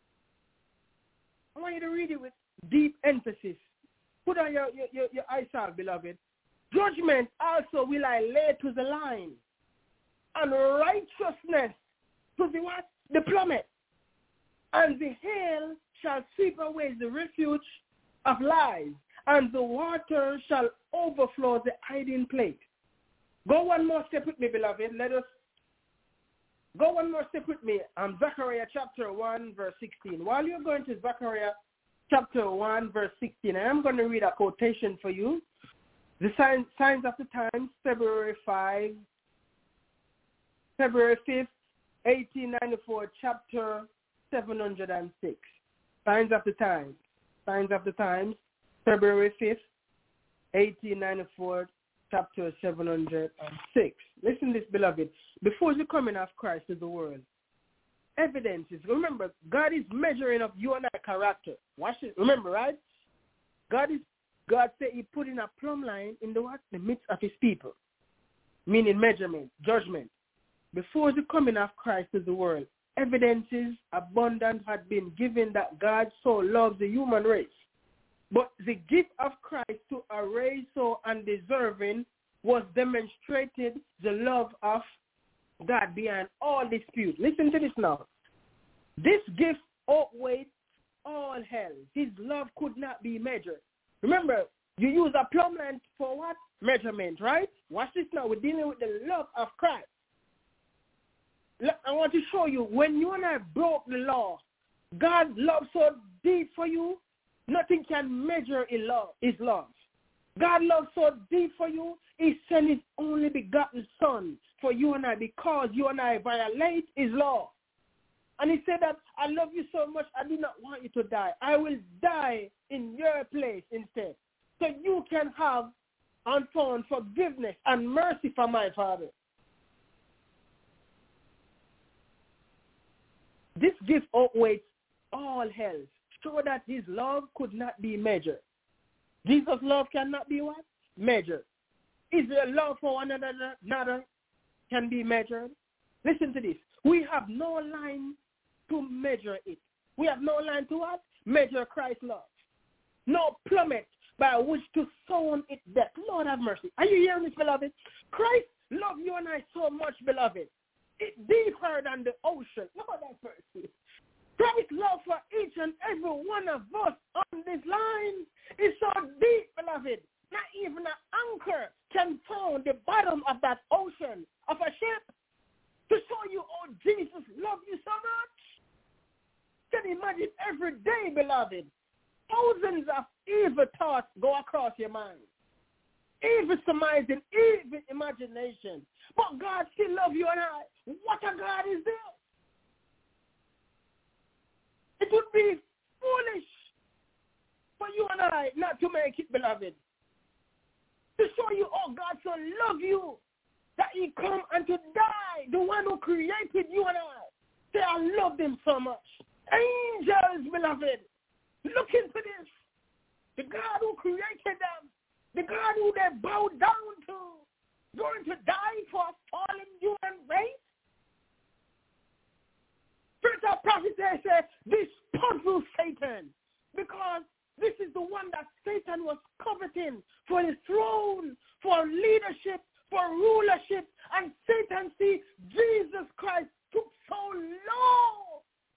I want you to read it with deep emphasis. Put on your, your, your, your eyesight, beloved. Judgment also will I lay to the line, and righteousness to the what? The plummet. And the hail shall sweep away the refuge of lies, and the water shall overflow the hiding place. Go one more step with me, beloved. Let us go one more step with me. Um, Zechariah chapter one, verse sixteen. While you're going to Zechariah chapter one, verse sixteen, I'm going to read a quotation for you. The sign, Signs of the Times, February fifth, February fifth, eighteen ninety-four, chapter seven hundred six. Signs of the Times. Signs of the Times, February fifth, eighteen ninety-four, chapter seven hundred six. Listen to this, beloved. Before the coming of Christ to the world, evidences. Remember, God is measuring up you and I character. Watch it. Remember, right? God is God said he put in a plumb line in the what? The midst of his people. Meaning measurement, judgment. Before the coming of Christ to the world, evidences abundant had been given that God so loved the human race. But the gift of Christ to a race so undeserving was demonstrated the love of God beyond all dispute. Listen to this now. This gift outweighed all hell. His love could not be measured. Remember, you use a plumb line for what? Measurement, right? Watch this now. We're dealing with the love of Christ. I want to show you, when you and I broke the law, God's love so deep for you, nothing can measure his love. His love. God loves so deep for you, he sent his only begotten son for you and I because you and I violate his law. And he said that, I love you so much, I do not want you to die. I will die in your place instead. So you can have and found forgiveness and mercy from my Father. This gift outweighs all hell, so that his love could not be measured. Jesus' love cannot be what? Measured. Israel's love for one another, another can be measured. Listen to this. We have no line to measure it. We have no line to what? Measure Christ's love. No plummet by which to sound its depth. Lord have mercy. Are you hearing this, beloved? Christ loved you and I so much, beloved. It's deeper than the ocean. Lord have mercy. Christ's love for each and every one of us on this line is so deep, beloved. Not even an anchor can sound the bottom of that ocean of a ship to show you, oh, Jesus loved you so much. Can you imagine every day, beloved, thousands of evil thoughts go across your mind. Evil surmising, evil imagination. But God still loves you and I. What a God is this? It would be foolish for you and I not to make it, beloved. To show you, oh, God so love you that he come and to die. The one who created you and I. Say, I love them so much. Angels, beloved, look into this. The God who created them, the God who they bow down to, going to die for a fallen human race. Spirit of prophet says, this puzzles Satan, because this is the one that Satan was coveting for his throne, for leadership, for rulership, and Satan see Jesus Christ took so low.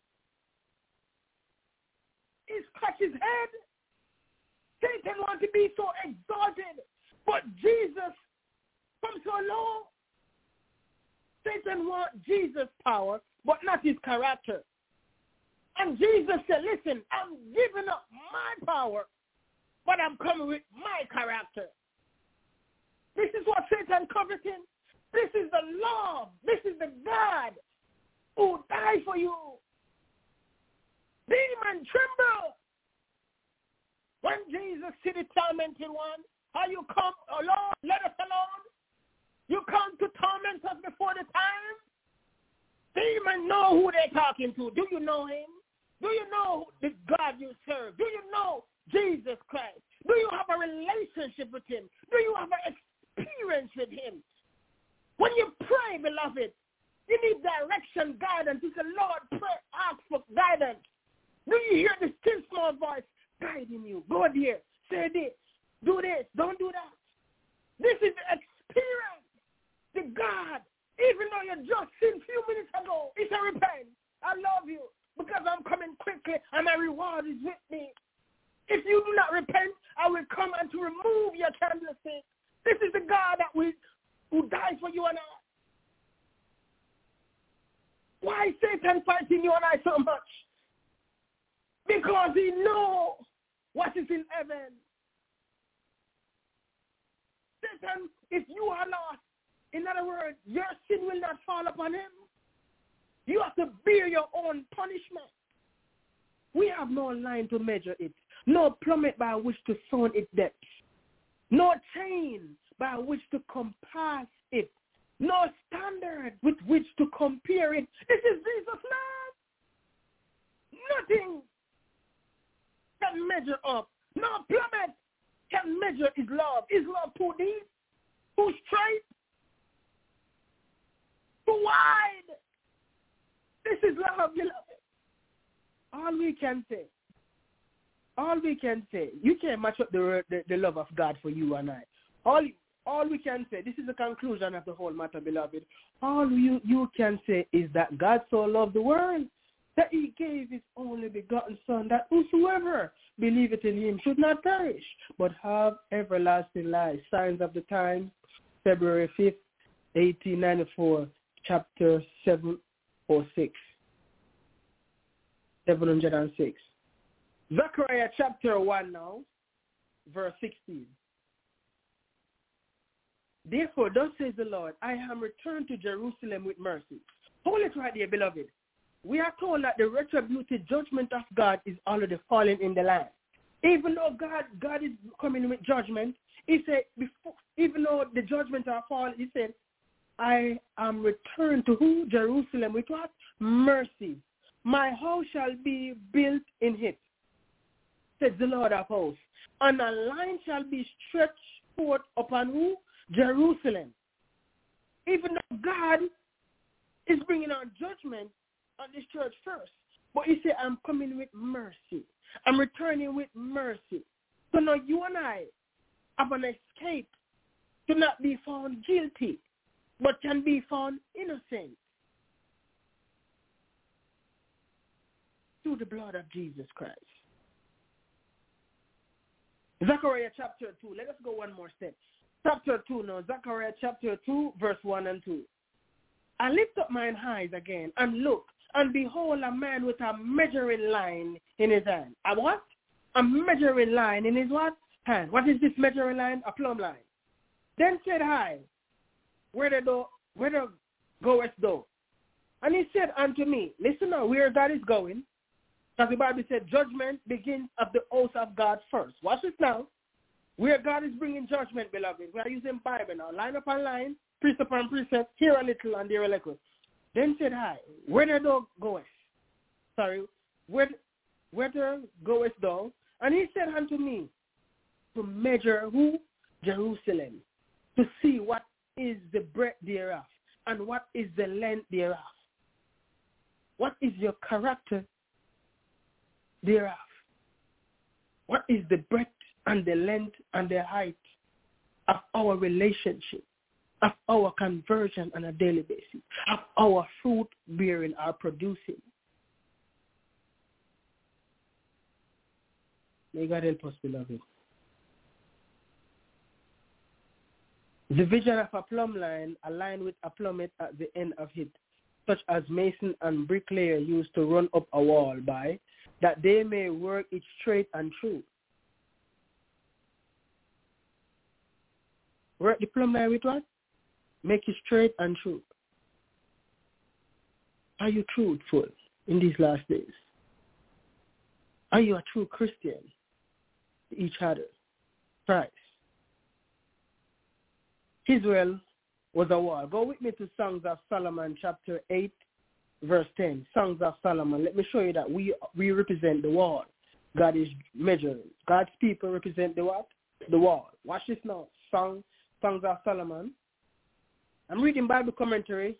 He scratched his head. Satan wanted to be so exalted, but Jesus comes so low. Satan wants Jesus' power, but not his character. And Jesus said, listen, I'm giving up my power, but I'm coming with my character. This is what Satan coveting. This is the love. This is the God who died for you. Demon, tremble. When Jesus see the tormented one, how you come, oh Lord, let us alone. You come to torment us before the time. Demon know who they're talking to. Do you know him? Do you know the God you serve? Do you know Jesus Christ? Do you have a relationship with him? Do you have an experience with him? When you pray, beloved, you need direction, guidance. You say, Lord, pray, ask for guidance. Do you hear the still small voice guiding you? Go there, say this, do this, don't do that. This is the experience. The God, even though you just sinned a few minutes ago, he said, repent. I love you because I'm coming quickly and my reward is with me. If you do not repent, I will come and to remove your candlestick. This is the God that will, who died for you and I. Why is Satan fighting you and I so much? Because he knows what is in heaven. Satan, if you are lost, in other words, your sin will not fall upon him. You have to bear your own punishment. We have no line to measure it, no plummet by which to sound its depth, no chain by which to compass it, no standard with which to compare it. This is Jesus' love. Nothing can measure up. No plummet can measure his love. His love too deep, too straight, too wide. This is love, beloved. All we can say, all we can say, you can't match up the, the the love of God for you and I. All all we can say, this is the conclusion of the whole matter, beloved. All you, you can say is that God so loved the world that he gave his only begotten Son, that whosoever believeth in him should not perish, but have everlasting life. Signs of the Times, February fifth, eighteen ninety-four, chapter seven oh six. seven hundred six. Zechariah chapter one now, verse sixteen. Therefore, thus says the Lord, I am returned to Jerusalem with mercy. Hold it right there, beloved. We are told that the retributive judgment of God is already falling in the land. Even though God, God is coming with judgment, he said, before, even though the judgments are falling, he said, I am returned to who? Jerusalem with what? Mercy. My house shall be built in it, says the Lord of hosts. And a line shall be stretched forth upon who? Jerusalem. Even though God is bringing on judgment on this church first, But he said, I'm coming with mercy. I'm returning with mercy. So now you and I have an escape to not be found guilty, but can be found innocent through the blood of Jesus Christ. Zechariah chapter two. Let us go one more step. Chapter two now. Zechariah chapter two, verse one and two. I lift up mine eyes again and look, and behold a man with a measuring line in his hand. A what? A measuring line in his what? Hand. What is this measuring line? A plumb line. Then said I, Whither thou, whither goest thou? And he said unto me, listen now, where God is going. Because the Bible said judgment begins at the house of God first. Watch this now. Where God is bringing judgment, beloved. We are using Bible now. Line upon line, precept upon precept, here a little and there a little. Then said I, Whither thou goest? Sorry, whither, whither goest thou? And he said unto me, to measure who? Jerusalem. To see what is the breadth thereof, and what is the length thereof. What is your character thereof? What is the breadth and the length and the height of our relationship, of our conversion on a daily basis, of our fruit bearing or producing? May God help us, beloved. The vision of a plumb line aligned with a plummet at the end of it, such as mason and bricklayer used to run up a wall by, that they may work it straight and true. Work the plumb line with what? Make it straight and true. Are you truthful in these last days? Are you a true Christian to each other? Christ. Israel was a wall. Go with me to Songs of Solomon chapter eight, verse ten. Songs of Solomon. Let me show you that we we represent the wall. God is measuring. God's people represent the what? The wall. Watch this now. Song, Songs of Solomon. I'm reading Bible commentary.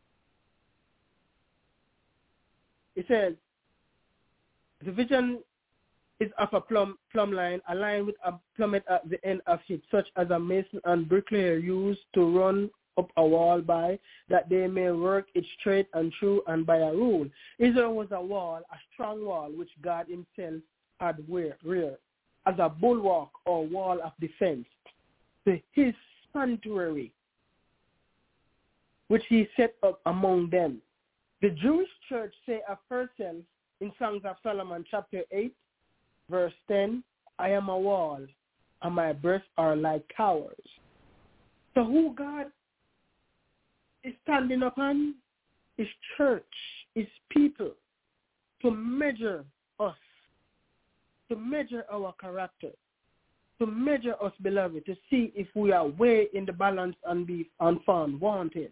It says, the vision is of a plumb, plumb line aligned with a plummet at the end of it, such as a mason and bricklayer used to run up a wall by, that they may work it straight and true and by a rule. Israel was a wall, a strong wall, which God himself had reared as a bulwark or wall of defense to his sanctuary, which he set up among them. The Jewish church say of herself in Songs of Solomon chapter eight, verse ten, I am a wall, and my breasts are like towers. So who God is standing upon? His church, his people, to measure us, to measure our character, to measure us, beloved, to see if we are way in the balance and be unfound wanting.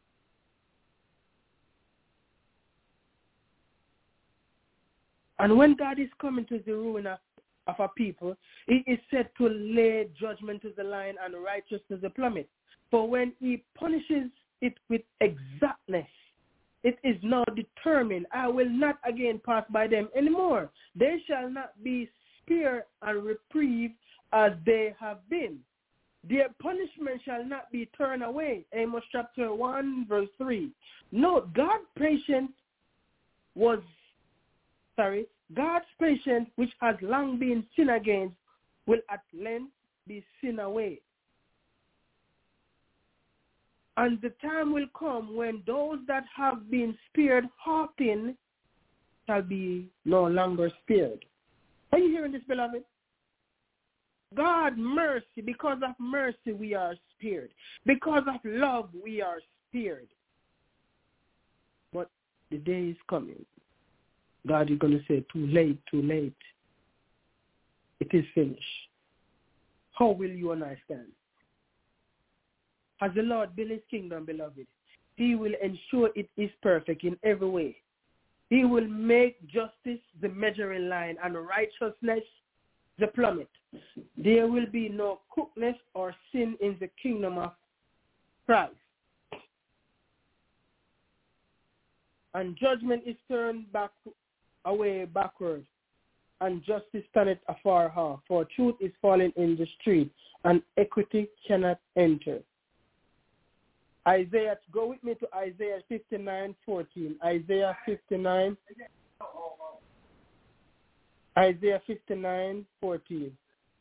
And when God is coming to the ruin of, of a people, he is said to lay judgment to the line and righteousness to the plummet. For when he punishes it with exactness, it is now determined, I will not again pass by them anymore. They shall not be spared and reprieved as they have been. Their punishment shall not be turned away. Amos chapter one, verse three. Note, God's patience was Sorry, God's patience, which has long been sinned against, will at length be sinned away. And the time will come when those that have been spared often shall be no longer spared. Are you hearing this, beloved? God mercy, because of mercy we are spared. Because of love we are spared. But the day is coming. God is going to say, too late, too late. It is finished. How will you and I stand? As the Lord build his kingdom, beloved, he will ensure it is perfect in every way. He will make justice the measuring line and righteousness the plummet. There will be no crookedness or sin in the kingdom of Christ. And judgment is turned back away backward, and justice standeth afar off. For truth is fallen in the street, and equity cannot enter. Isaiah, go with me to Isaiah fifty-nine fourteen. Isaiah fifty-nine. Isaiah fifty-nine fourteen.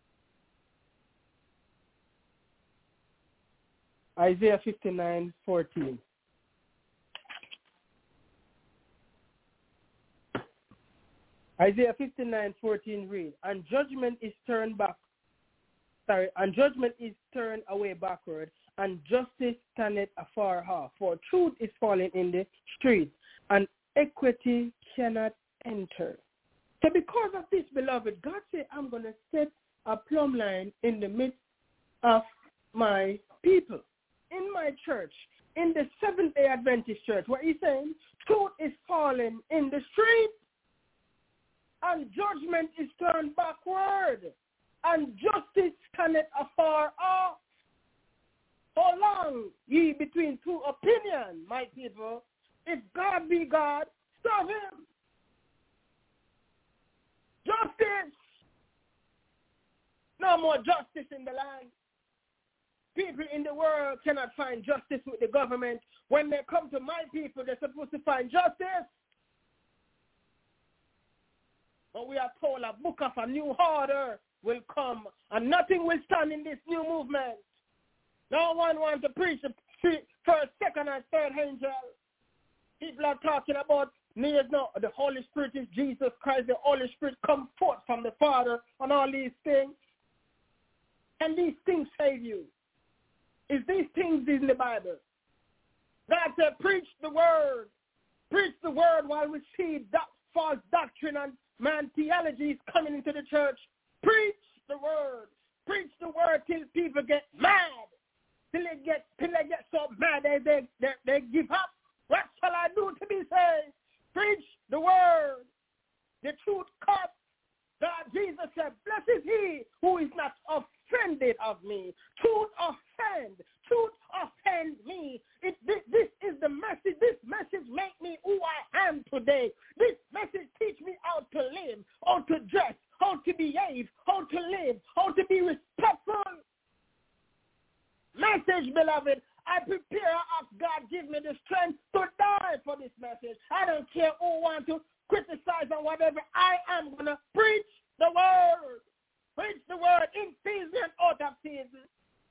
Isaiah fifty-nine fourteen. Isaiah fifty-nine fourteen read, and judgment is turned back. Sorry, and judgment is turned away backward, and justice standeth afar off. For truth is fallen in the street, and equity cannot enter. So because of this, beloved, God said, I'm going to set a plumb line in the midst of my people, in my church, in the Seventh-day Adventist church, where he's saying, truth is fallen in the street, and judgment is turned backward, and justice standeth afar off. So long ye between two opinions, my people. If God be God, serve him. Justice. No more justice in the land. People in the world cannot find justice with the government. When they come to my people, they're supposed to find justice. But we are told a book of a new order will come, and nothing will stand in this new movement. No one wants to preach the first, second, and third angel. People are talking about near no, the Holy Spirit is Jesus Christ. The Holy Spirit come forth from the Father and all these things. And these things save you. Is these things in the Bible? God said, preach the word. Preach the word while we see that false doctrine and man theology is coming into the church. Preach the word. Preach the word till people get mad. Till they get till they get so mad they they, they, they give up. What shall I do to be saved? Preach the word. The truth comes. God, Jesus said, blessed is he who is not offended of me. Truth offend. Truth offend me. It, this, this is the message. This message make me who I am today. This message teach me how to live, how to dress, how to behave, how to live, how to be respectful. Message, beloved. I prepare, ask God, give me the strength to die for this message. I don't care who want to criticize or whatever. I am going to preach the word. Preach the word in season and out of season.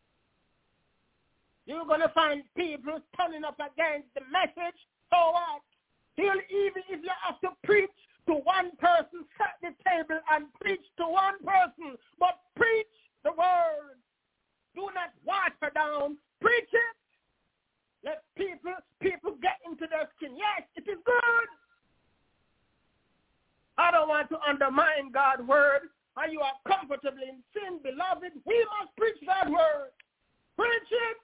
You're going to find people standing up against the message. So what? He'll, even if you have to preach to one person, set the table and preach to one person. But preach the word. Do not water down. Preach it. Let people people get into their skin. Yes, it is good. I don't want to undermine God's word. And you are comfortable in sin, beloved. We must preach God's word. Preach it.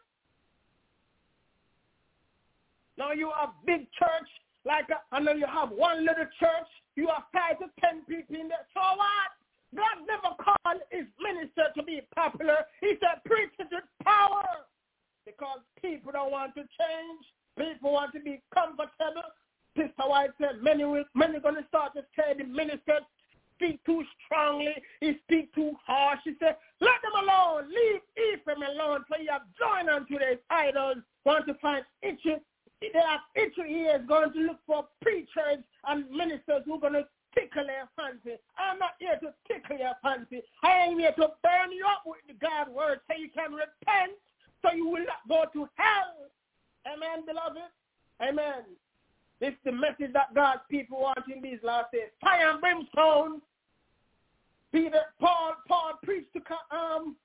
Now you have big church, like a, and then you have one little church. You have five to ten people in there. So what? God never called his minister to be popular. He said, preach it with power. Because people don't want to change. People want to be comfortable. Sister White said, many will, many going to start to say the minister speak too strongly. He speak too harsh. He said, let them alone. Leave Ephraim alone. For you have joined unto their idols. Want to find itchy. They have itchy ears going to look for preachers and ministers who are going to tickle their fancy. I'm not here to tickle your fancy. I am here to burn you up with the God word so you can repent, so you will not go to hell. Amen, beloved? Amen. This is the message that God's people want in these last days. Fire and brimstone. Peter, Paul, Paul preached to, um,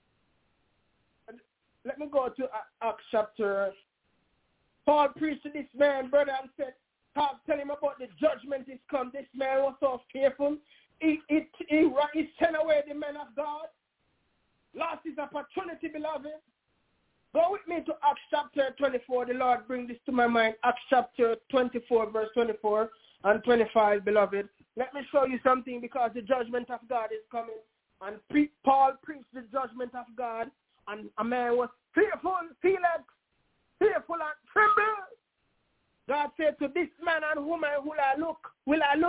let me go to Acts chapter. Paul preached to this man, brother, and said, talk, tell him about the judgment is come. This man was so fearful. He, he, he, he sent away the men of God. Lost his opportunity, beloved. Go with me to Acts chapter twenty-four. The Lord bring this to my mind. Acts chapter twenty-four, verse twenty-four and twenty-five, beloved. Let me show you something, because the judgment of God is coming. And pre- Paul preached the judgment of God, and a man was fearful, fearless, fearful and trembled. God said to this man and woman, will I look? Will I look?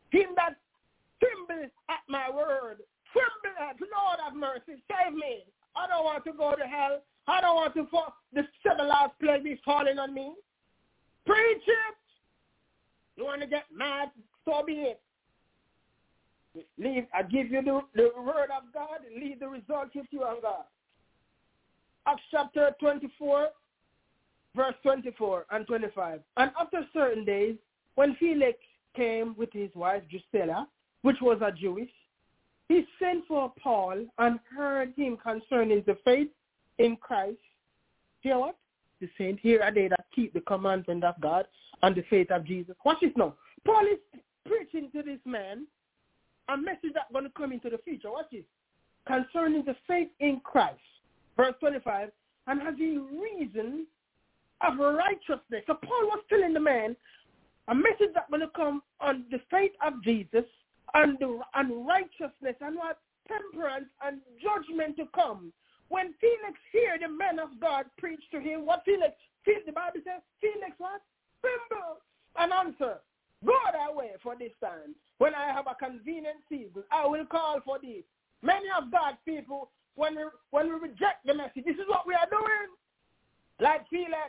Him that trembles at my word. Tremble at, Lord have mercy, save me. I don't want to go to hell. I don't want to fall. The seven last plague be falling on me. Preach it. You want to get mad? So be it. Leave. I give you the, the word of God. Leave the result with you and God. Acts chapter twenty-four, verse twenty-four and twenty-five. And after certain days, when Felix came with his wife Drusilla, which was a Jewish, he sent for Paul and heard him concerning the faith in Christ. Hear what? The saint, here are they that keep the commandment of God and the faith of Jesus. Watch this now. Paul is preaching to this man a message that's going to come into the future. Watch this. Concerning the faith in Christ. Verse twenty-five. And has he reason of righteousness. So Paul was telling the man a message that's going to come on the faith of Jesus and, the, and righteousness and what? Temperance and judgment to come. When Felix heard the man of God preach to him, what Felix? The Bible says, Felix what? Tremble and answer. Go thy way for this time. When I have a convenient season, I will call for thee. Many of God's people, when we, when we reject the message, this is what we are doing. Like Felix.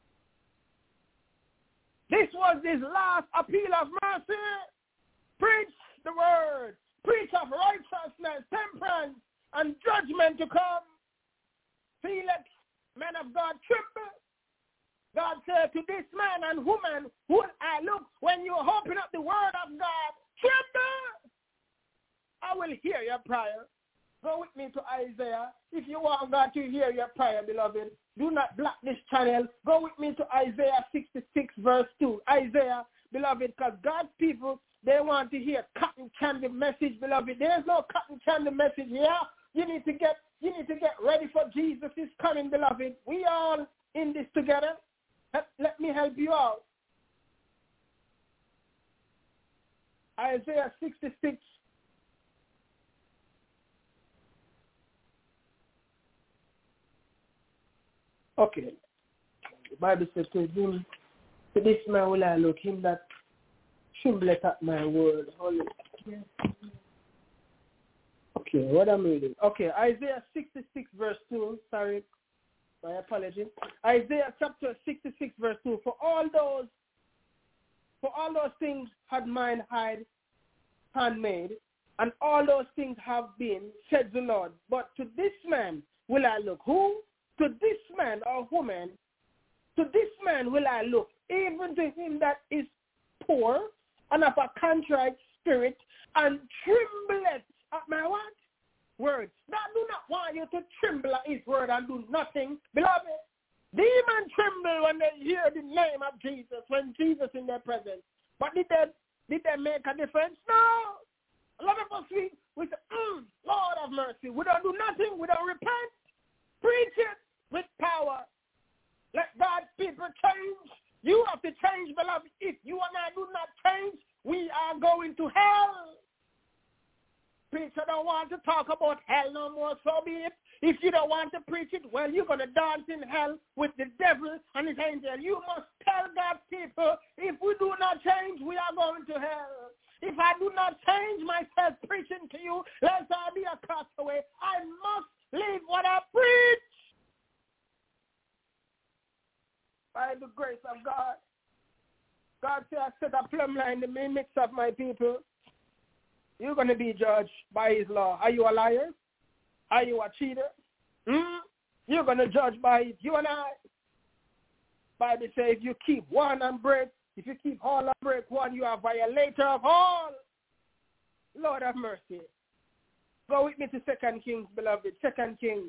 This was his last appeal of mercy. Preach the word. Preach of righteousness, temperance, and judgment to come. Felix, man of God, tremble. God said to this man and woman, who I look, when you open up the word of God, tremble. I will hear your prayer. Go with me to Isaiah. If you want God to hear your prayer, beloved, do not block this channel. Go with me to Isaiah sixty-six, verse two. Isaiah, beloved, because God's people, they want to hear cotton candy message, beloved. There's no cotton candy message here. You need to get you need to get ready for Jesus is coming, beloved. We all in this together. Let, let me help you out. Isaiah sixty-six. Okay. The Bible says to him, to this man will I look, him that trembleth at my word. Holy. Okay, what I'm reading. Okay, Isaiah sixty-six verse two. Sorry, my apology. Isaiah chapter sixty-six verse two. For all those, for all those things had mine hide handmade, and all those things have been, said the Lord. But to this man will I look. Who? To this man or woman, to this man will I look, even to him that is poor and of a contrite spirit, and trembleth at my what? Word. Now do not want you to tremble at his word and do nothing. Beloved, demons tremble when they hear the name of Jesus, when Jesus is in their presence. But did they, did they make a difference? No. A lot of us, we, we say, mm, Lord have mercy. We don't do nothing. We don't repent. Preach it with power. Let God's people change. You have to change, beloved. If you and I do not change, we are going to hell. Preacher don't want to talk about hell no more, so be it. If you don't want to preach it, well, you're going to dance in hell with the devil and his angel. You must tell God's people, if we do not change, we are going to hell. If I do not change myself preaching to you, lest I be a castaway, I must live what I preach. By the grace of God. God said, I set a plumb line in the midst of my people. You're going to be judged by his law. Are you a liar? Are you a cheater? Hmm? You're going to judge by it. You and I. Bible says if you keep one and break, if you keep all and break one, you are a violator of all. Lord have mercy. Go with me to Second Kings, beloved. Second Kings.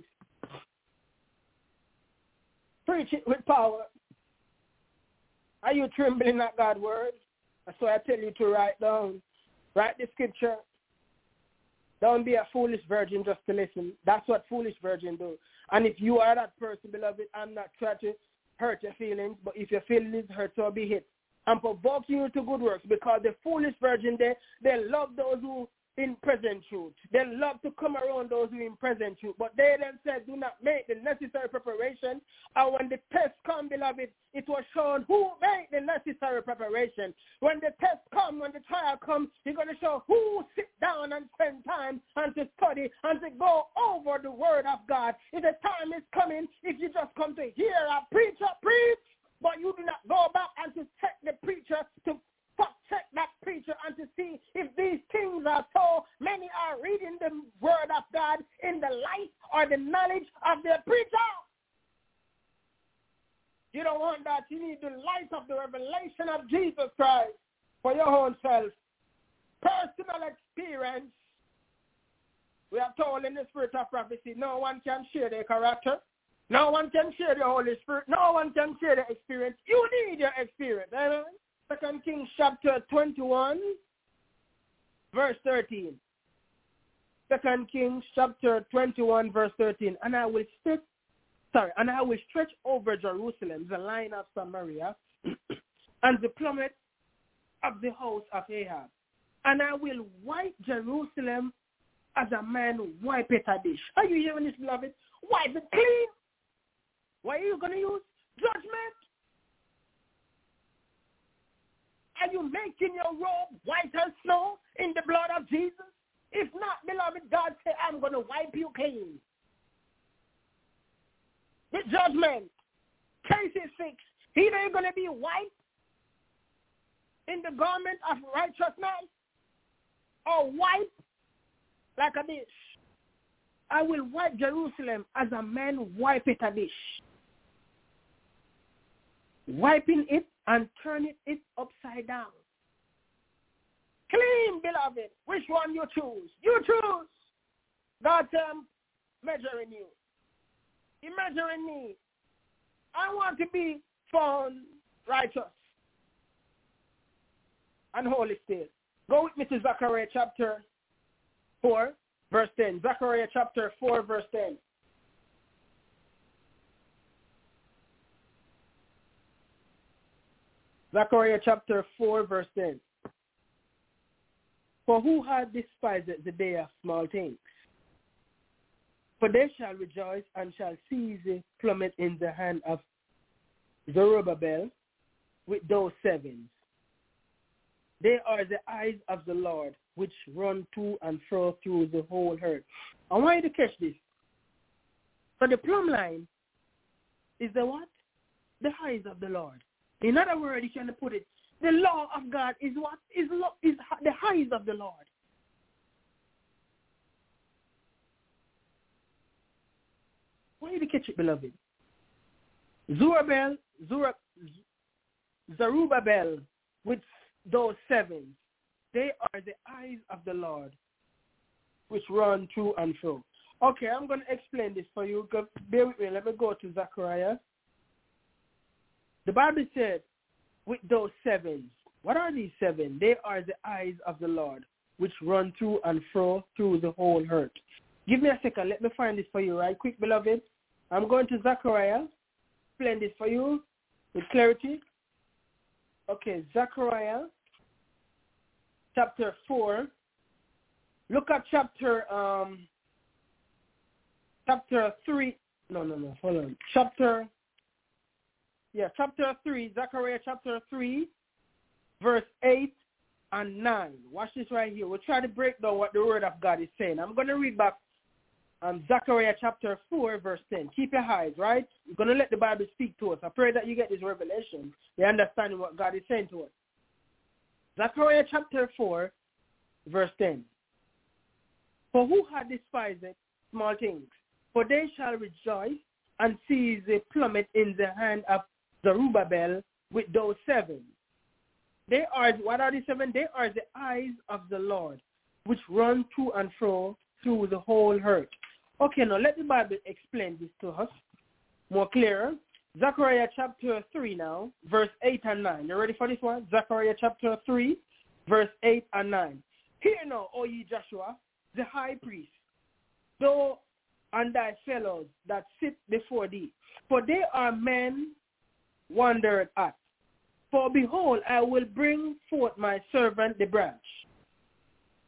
Preach it with power. Are you trembling at God's word? That's why I tell you to write down. Write the scripture. Don't be a foolish virgin just to listen. That's what foolish virgins do. And if you are that person, beloved, I'm not trying to hurt your feelings, but if your feelings hurt, so be hit. I'm provoking you to good works, because the foolish virgin, they, they love those who in present truth. They love to come around those who are in present truth. But they themselves do not make the necessary preparation. And when the test come, beloved, it was shown who made the necessary preparation. When the test come, when the trial comes, you're going to show who sit down and spend time and to study and to go over the word of God. If the time is coming, if you just come to hear a preacher preach, but you do not go back and to check the preacher, to check that preacher and to see if these things are so. Many are reading the word of God in the light or the knowledge of their preacher. You don't want that. You need the light of the revelation of Jesus Christ for your own self. Personal experience. We are told in the spirit of prophecy, no one can share their character. No one can share the Holy Spirit. No one can share the experience. You need your experience. Amen. Second Kings chapter twenty-one, verse thirteen. Second Kings chapter twenty-one, verse thirteen. And I will stretch, sorry, and I will stretch over Jerusalem the line of Samaria and the plummet of the house of Ahab. And I will wipe Jerusalem as a man wipeth a dish. Are you hearing this, beloved? Wipe it clean. What are you going to use? Judgment. Are you making your robe white as snow in the blood of Jesus? If not, beloved, God said, I'm going to wipe you clean. The judgment. Case is fixed. Either you're going to be white in the garment of righteousness or white like a dish. I will wipe Jerusalem as a man wipeth a dish. Wiping it and turning it upside down. Clean, beloved. Which one you choose? You choose. God said, I'm measuring you. He's measuring me. I want to be found righteous and holy still. Go with me to Zechariah chapter four, verse ten. Zechariah chapter four, verse ten. Zechariah chapter four, verse ten. For who hath despised the day of small things? For they shall rejoice and shall seize the plummet in the hand of Zerubbabel with those sevens. They are the eyes of the Lord, which run to and fro through the whole earth. I want you to catch this. So the plumb line is the what? The eyes of the Lord. In other words, you can put it, the law of God is what? Is, lo- is the eyes of the Lord. Why you to catch it, beloved? Zerubbabel, Zerubbabel with those sevens, they are the eyes of the Lord, which run to and fro. Okay, I'm going to explain this for you. Go, bear with me. Let me go to Zechariah. The Bible said, with those sevens. What are these seven? They are the eyes of the Lord, which run to and fro through the whole earth. Give me a second. Let me find this for you right quick, beloved. I'm going to Zechariah. Explain this for you with clarity. Okay, Zechariah chapter four. Look at chapter um chapter three. No, no, no. Hold on. Chapter yeah, chapter three. Zechariah chapter three, verse eight and nine. Watch this right here. We'll try to break down what the word of God is saying. I'm going to read back um, Zechariah chapter four, verse ten. Keep your eyes, right? You're going to let the Bible speak to us. I pray that you get this revelation. You're understanding what God is saying to us. Zechariah chapter four, verse ten. For who hath despised small things? For they shall rejoice and seize a plummet in the hand of Zerubbabel with those seven. They are, what are the seven? They are the eyes of the Lord, which run to and fro through the whole earth. Okay, now let the Bible explain this to us more clearer. Zechariah chapter three now, verse eight and nine. You ready for this one? Zechariah chapter three, verse eight and nine. Hear now, O ye Joshua, the high priest, thou and thy fellows that sit before thee, for they are men wandered at. For behold, I will bring forth my servant the branch.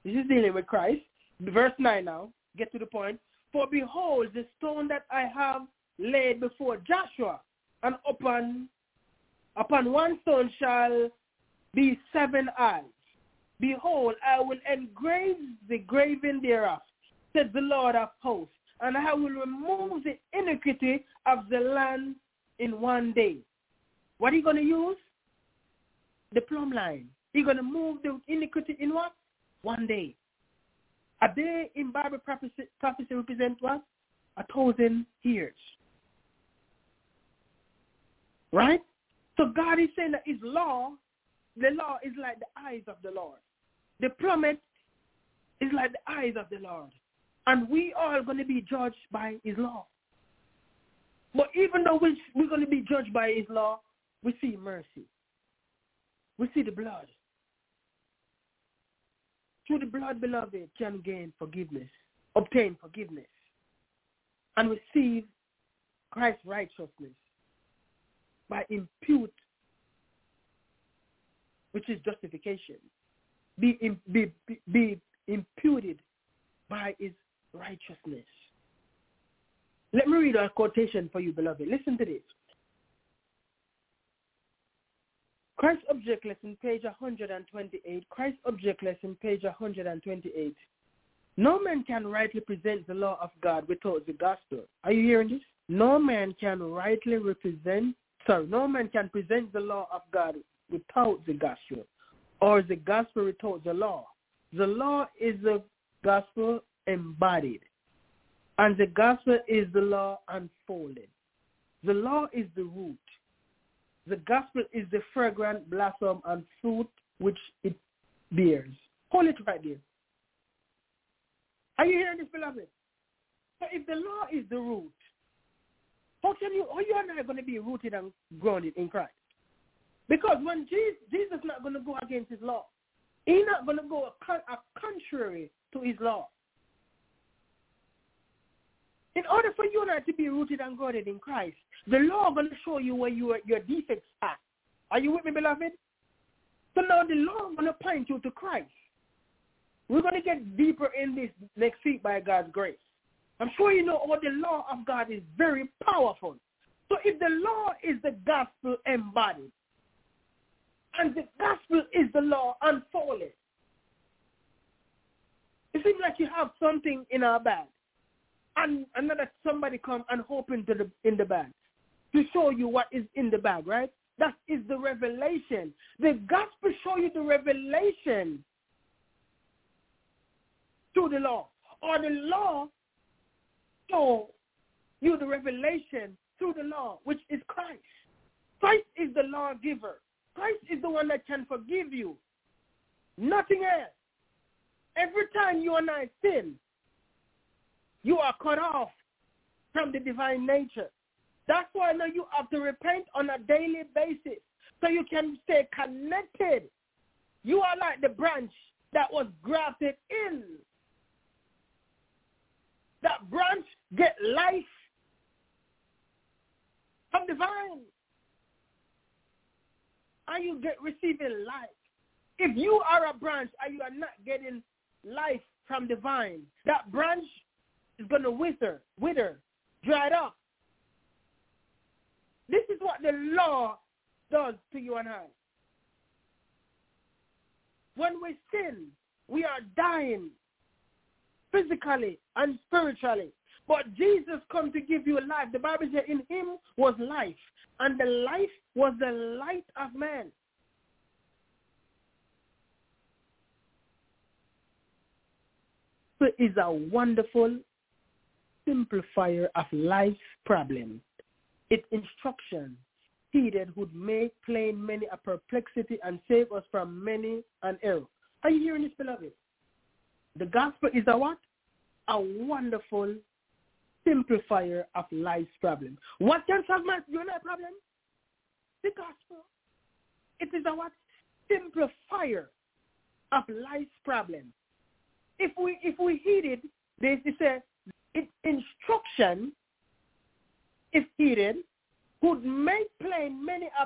This is dealing with Christ. Verse nine now. Get to the point. For behold, the stone that I have laid before Joshua, and upon upon one stone shall be seven eyes. Behold, I will engrave the graving thereof, said the Lord of hosts, and I will remove the iniquity of the land in one day. What are you going to use? The plumb line. You're going to move the iniquity in what? One day. A day in Bible prophecy, prophecy represents what? A thousand years. Right? So God is saying that his law, the law is like the eyes of the Lord. The plummet is like the eyes of the Lord. And we are going to be judged by his law. But even though we, we're going to be judged by his law, we see mercy. We see the blood. Through the blood, beloved, can gain forgiveness, obtain forgiveness, and receive Christ's righteousness by impute, which is justification, be, be, be, be imputed by his righteousness. Let me read a quotation for you, beloved. Listen to this. Christ Object Lesson, page one twenty-eight. Christ Object Lesson, page one twenty-eight. No man can rightly present the law of God without the gospel. Are you hearing this? No man can rightly represent, sorry, no man can present the law of God without the gospel, or the gospel without the law. The law is the gospel embodied, and the gospel is the law unfolded. The law is the root. The gospel is the fragrant blossom and fruit which it bears. Hold it right there. Are you hearing this, beloved? So if the law is the root, how can you, how you and I are going to be rooted and grounded in Christ? Because when Jesus, Jesus is not going to go against his law. He's not going to go a, a contrary to his law. In order for you and I to be rooted and grounded in Christ, the law is going to show you where you are, your defects are. Are you with me, beloved? So now the law is going to point you to Christ. We're going to get deeper in this next week by God's grace. I'm sure you know all the law of God is very powerful. So if the law is the gospel embodied, and the gospel is the law unfolded, it seems like you have something in our bag. And another somebody come and open to the in the bag to show you what is in the bag, right? That is the revelation. The gospel show you the revelation through the law, or the law show you the revelation through the law, which is Christ. Christ is the lawgiver. Christ is the one that can forgive you. Nothing else. Every time you and I sin, you are cut off from the divine nature. That's why now you have to repent on a daily basis so you can stay connected. You are like the branch that was grafted in. That branch get life from the vine. Are you get receiving life? If you are a branch and you are not getting life from the vine, that branch is going to wither, wither, dried up. This is what the law does to you and I. When we sin, we are dying physically and spiritually. But Jesus come to give you life. The Bible says in him was life, and the life was the light of man. So it is a wonderful simplifier of life's problem. Its instruction heeded would make plain many a perplexity and save us from many an error. Are you hearing this, beloved? The gospel is a what? A wonderful simplifier of life's problem. What can solve my your life problem? The gospel. It is a what? Simplifier of life's problem. If we if we heed it, this is a its instruction, if heeded, would make plain many a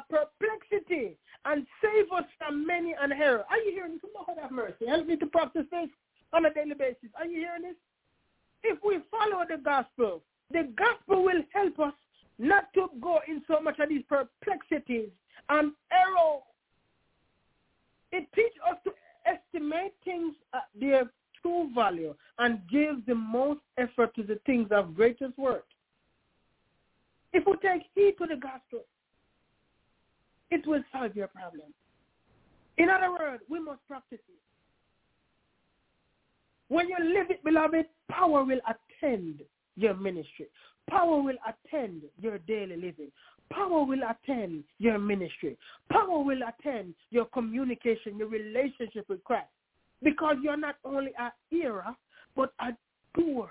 perplexity and save us from many an error. Are you hearing? Lord have mercy. Help me to practice this. on a daily basis. Are you hearing this? If we follow the gospel, the gospel will help us not to go in so much of these perplexities and error. It teaches us to estimate things at their true value and gives the most effort to the things of greatest worth. If we take heed to the gospel, it will solve your problem. In other words, we must practice it. When you live it, beloved, power will attend your ministry. Power will attend your daily living. Power will attend your ministry. Power will attend your communication, your relationship with Christ. Because you're not only a hearer, but a doer.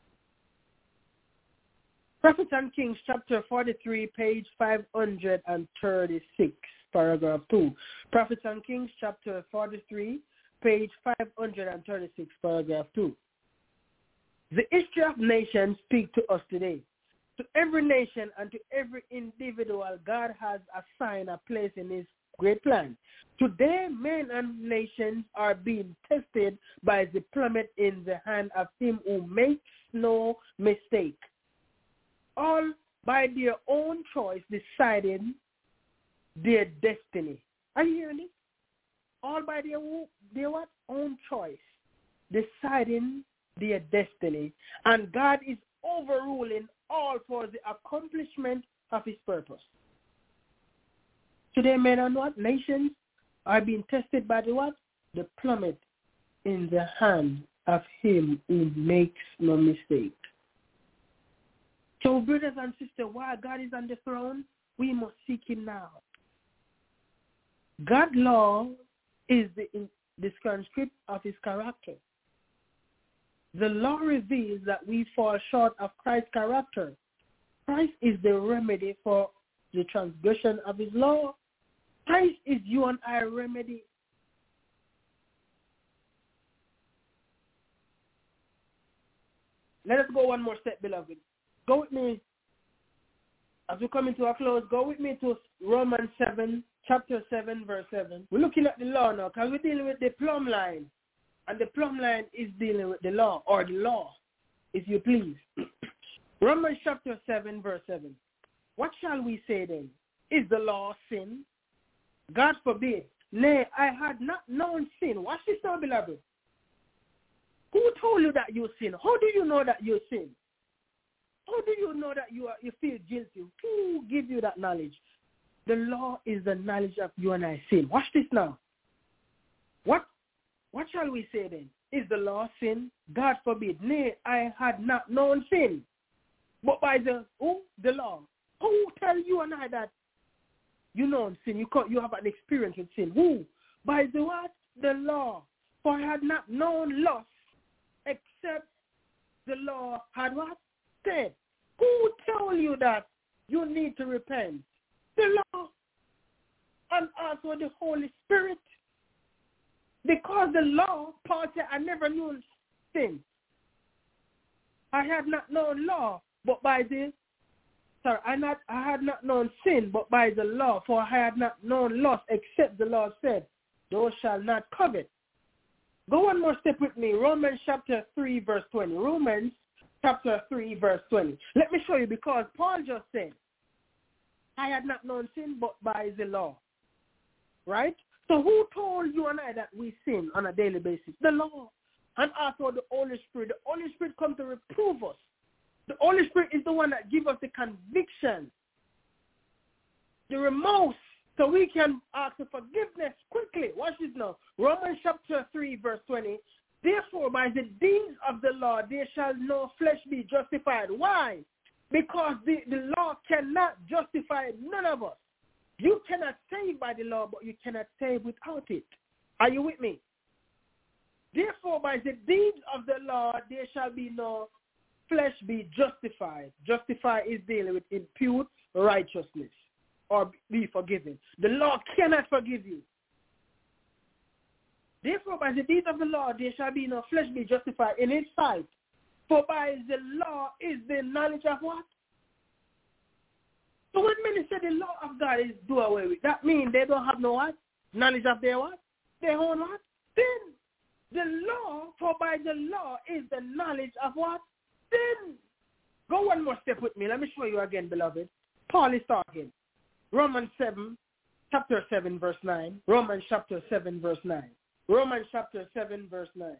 Prophets and Kings, chapter forty-three, page five hundred thirty-six, paragraph two. Prophets and Kings, chapter forty-three, page five hundred thirty-six, paragraph two. The history of nations speak to us today. To every nation and to every individual, God has assigned a place in his great plan. Today, men and nations are being tested by the plummet in the hand of him who makes no mistake. All by their own choice deciding their destiny. Are you hearing this? All by their, their what? Own choice deciding their destiny. And God is overruling all for the accomplishment of his purpose. Today, men and what? Nations are being tested by the what? The plummet in the hand of him who makes no mistake. So, brothers and sisters, while God is on the throne, we must seek him now. God's law is the, the transcript of his character. The law reveals that we fall short of Christ's character. Christ is the remedy for the transgression of his law. Christ is you and I remedy. Let us go one more step, beloved. Go with me, as we come into a close, go with me to Romans seven, chapter seven, verse seven. We're looking at the law now, because we're dealing with the plumb line. And the plumb line is dealing with the law, or the law, if you please. Romans chapter seven, verse seven. What shall we say then? Is the law sin? God forbid. Nay, I had not known sin. Watch this now, beloved. Who told you that you sin? How do you know that you sin? How do you know that you are, you feel guilty? Who gives you that knowledge? The law is the knowledge of you and I sin. Watch this now. What What shall we say then? Is the law sin? God forbid. Nay, I had not known sin. But by the who? The law. Who tell you and I that you know sin? You you have an experience with sin. Who? By the what? The law. For I had not known lust, except the law had what? Said. Who told you that you need to repent? The law. And also the Holy Spirit. Because the law, Paul said, I never knew sin. I had not known law, but by the, sorry, I not, I had not known sin, but by the law, for I had not known lust, except the Lord said, thou shalt not covet. Go one more step with me. Romans chapter three, verse twenty. Romans chapter three, verse twenty. Let me show you, because Paul just said, I had not known sin, but by the law. Right? So who told you and I that we sin on a daily basis? The law. And also the Holy Spirit. The Holy Spirit comes to reprove us. The Holy Spirit is the one that gives us the conviction, the remorse, so we can ask for forgiveness quickly. Watch this now. Romans chapter three, verse twenty. Therefore, by the deeds of the law, there shall no flesh be justified. Why? Because the, the law cannot justify none of us. You cannot save by the law, but you cannot save without it. Are you with me? Therefore, by the deeds of the law, there shall be no flesh be justified. Justify is dealing with impute righteousness or be forgiven. The law cannot forgive you. Therefore, by the deeds of the law, there shall be no flesh be justified in its sight. For by the law is the knowledge of what? So when many say the law of God is do away with, that means they don't have no what? Knowledge of their what? Their own what? Sin. The law, for by the law is the knowledge of what? Sin. Go one more step with me. Let me show you again, beloved. Paul is talking. Romans seven, chapter seven, verse nine. Romans chapter seven, verse nine. Romans chapter seven, verse nine.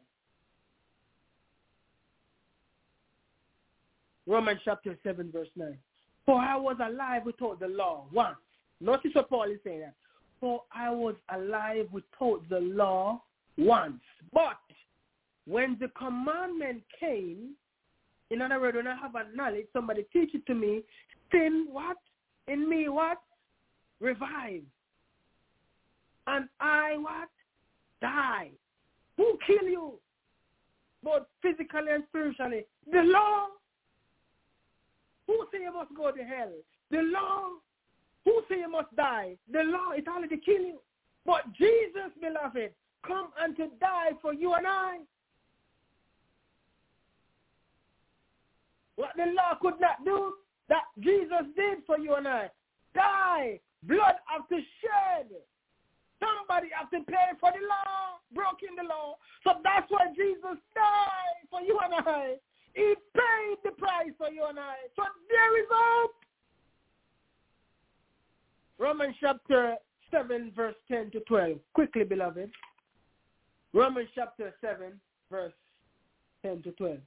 Romans chapter seven, verse nine. For I was alive without the law once. Notice what Paul is saying. For I was alive without the law once. But when the commandment came, in other words, when I have a knowledge, somebody teach it to me, sin what? In me what? Revive. And I what? Die. Who kill you? Both physically and spiritually. The law. Who say you must go to hell? The law. Who say you must die? The law, it already kill you. But Jesus, beloved, come and to die for you and I. What the law could not do, that Jesus did for you and I. Die. Blood have to shed. Somebody have to pay for the law, broken the law. So that's why Jesus died for you and I. He paid the price for you and I. So there is hope. Romans chapter seven, verse ten to twelve. Quickly, beloved. Romans chapter seven, verse ten to twelve.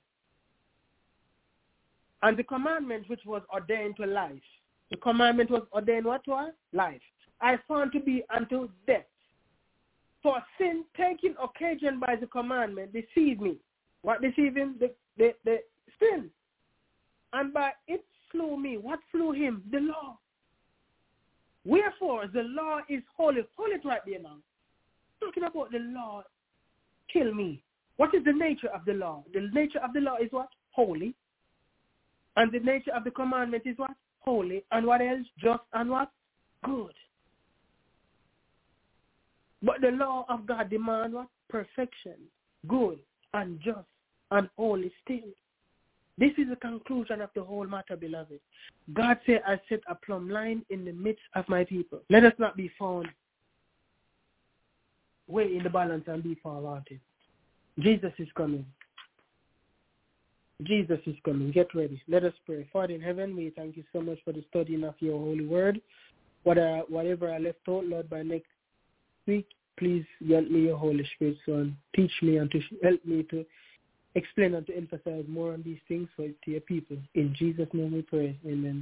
And the commandment which was ordained to life. The commandment was ordained what was? Life. I found to be unto death. For sin taking occasion by the commandment deceived me. What deceived him? The, the, the sin. And by it slew me. What slew him? The law. Wherefore the law is holy. Hold it right there now. Talking about the law kill me. What is the nature of the law? The nature of the law is what? Holy. And the nature of the commandment is what? Holy. And what else? Just and what? Good. But the law of God demands what? Perfection, good, and just, and holy still. This is the conclusion of the whole matter, beloved. God said, I set a plumb line in the midst of my people. Let us not be found way in the balance and be far wanted. Jesus is coming. Jesus is coming. Get ready. Let us pray. Father in heaven, we thank you so much for the studying of your holy word. Whatever I left out, Lord, by next week, please grant me your Holy Spirit, Son. Teach me and to help me to explain and to emphasize more on these things for to your people. In Jesus' name we pray. Amen.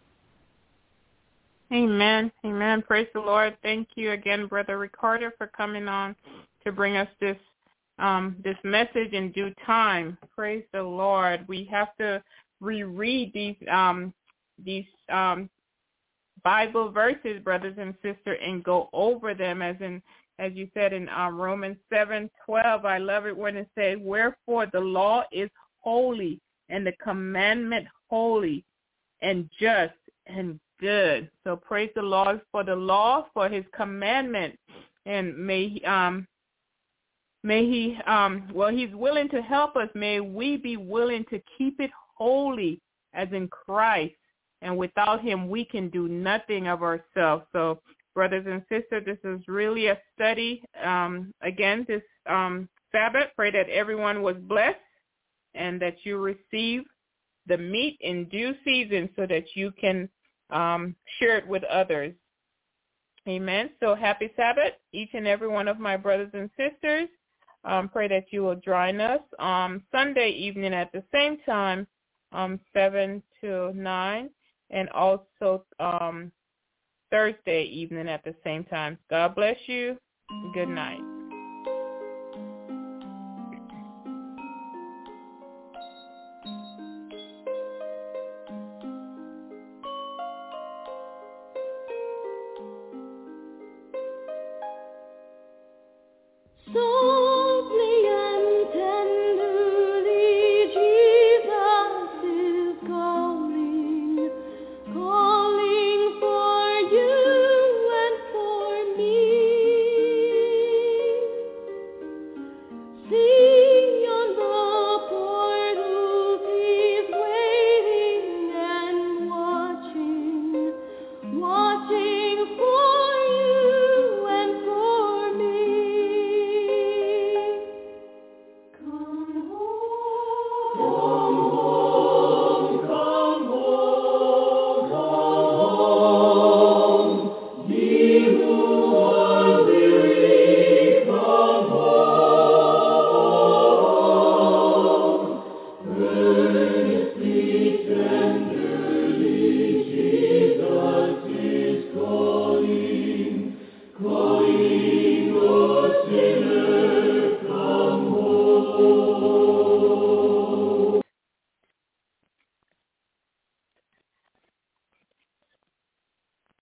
Amen. Amen. Praise the Lord. Thank you again, Brother Ricardo, for coming on to bring us this um, this message in due time. Praise the Lord. We have to reread these um, these um, Bible verses, brothers and sisters, and go over them as in, as you said in um, Romans seven twelve. I love it when it says, wherefore the law is holy and the commandment holy and just and good. So praise the Lord for the law, for his commandment. And may he, um, may he, um, well, he's willing to help us. May we be willing to keep it holy as in Christ. And without him, we can do nothing of ourselves. So, brothers and sisters, this is really a study. Um, again, this um, Sabbath, pray that everyone was blessed and that you receive the meat in due season so that you can um, share it with others. Amen. So happy Sabbath, each and every one of my brothers and sisters. Um, pray that you will join us um, Sunday evening at the same time, um, seven to nine. And also um, Thursday evening at the same time. God bless you. Good night.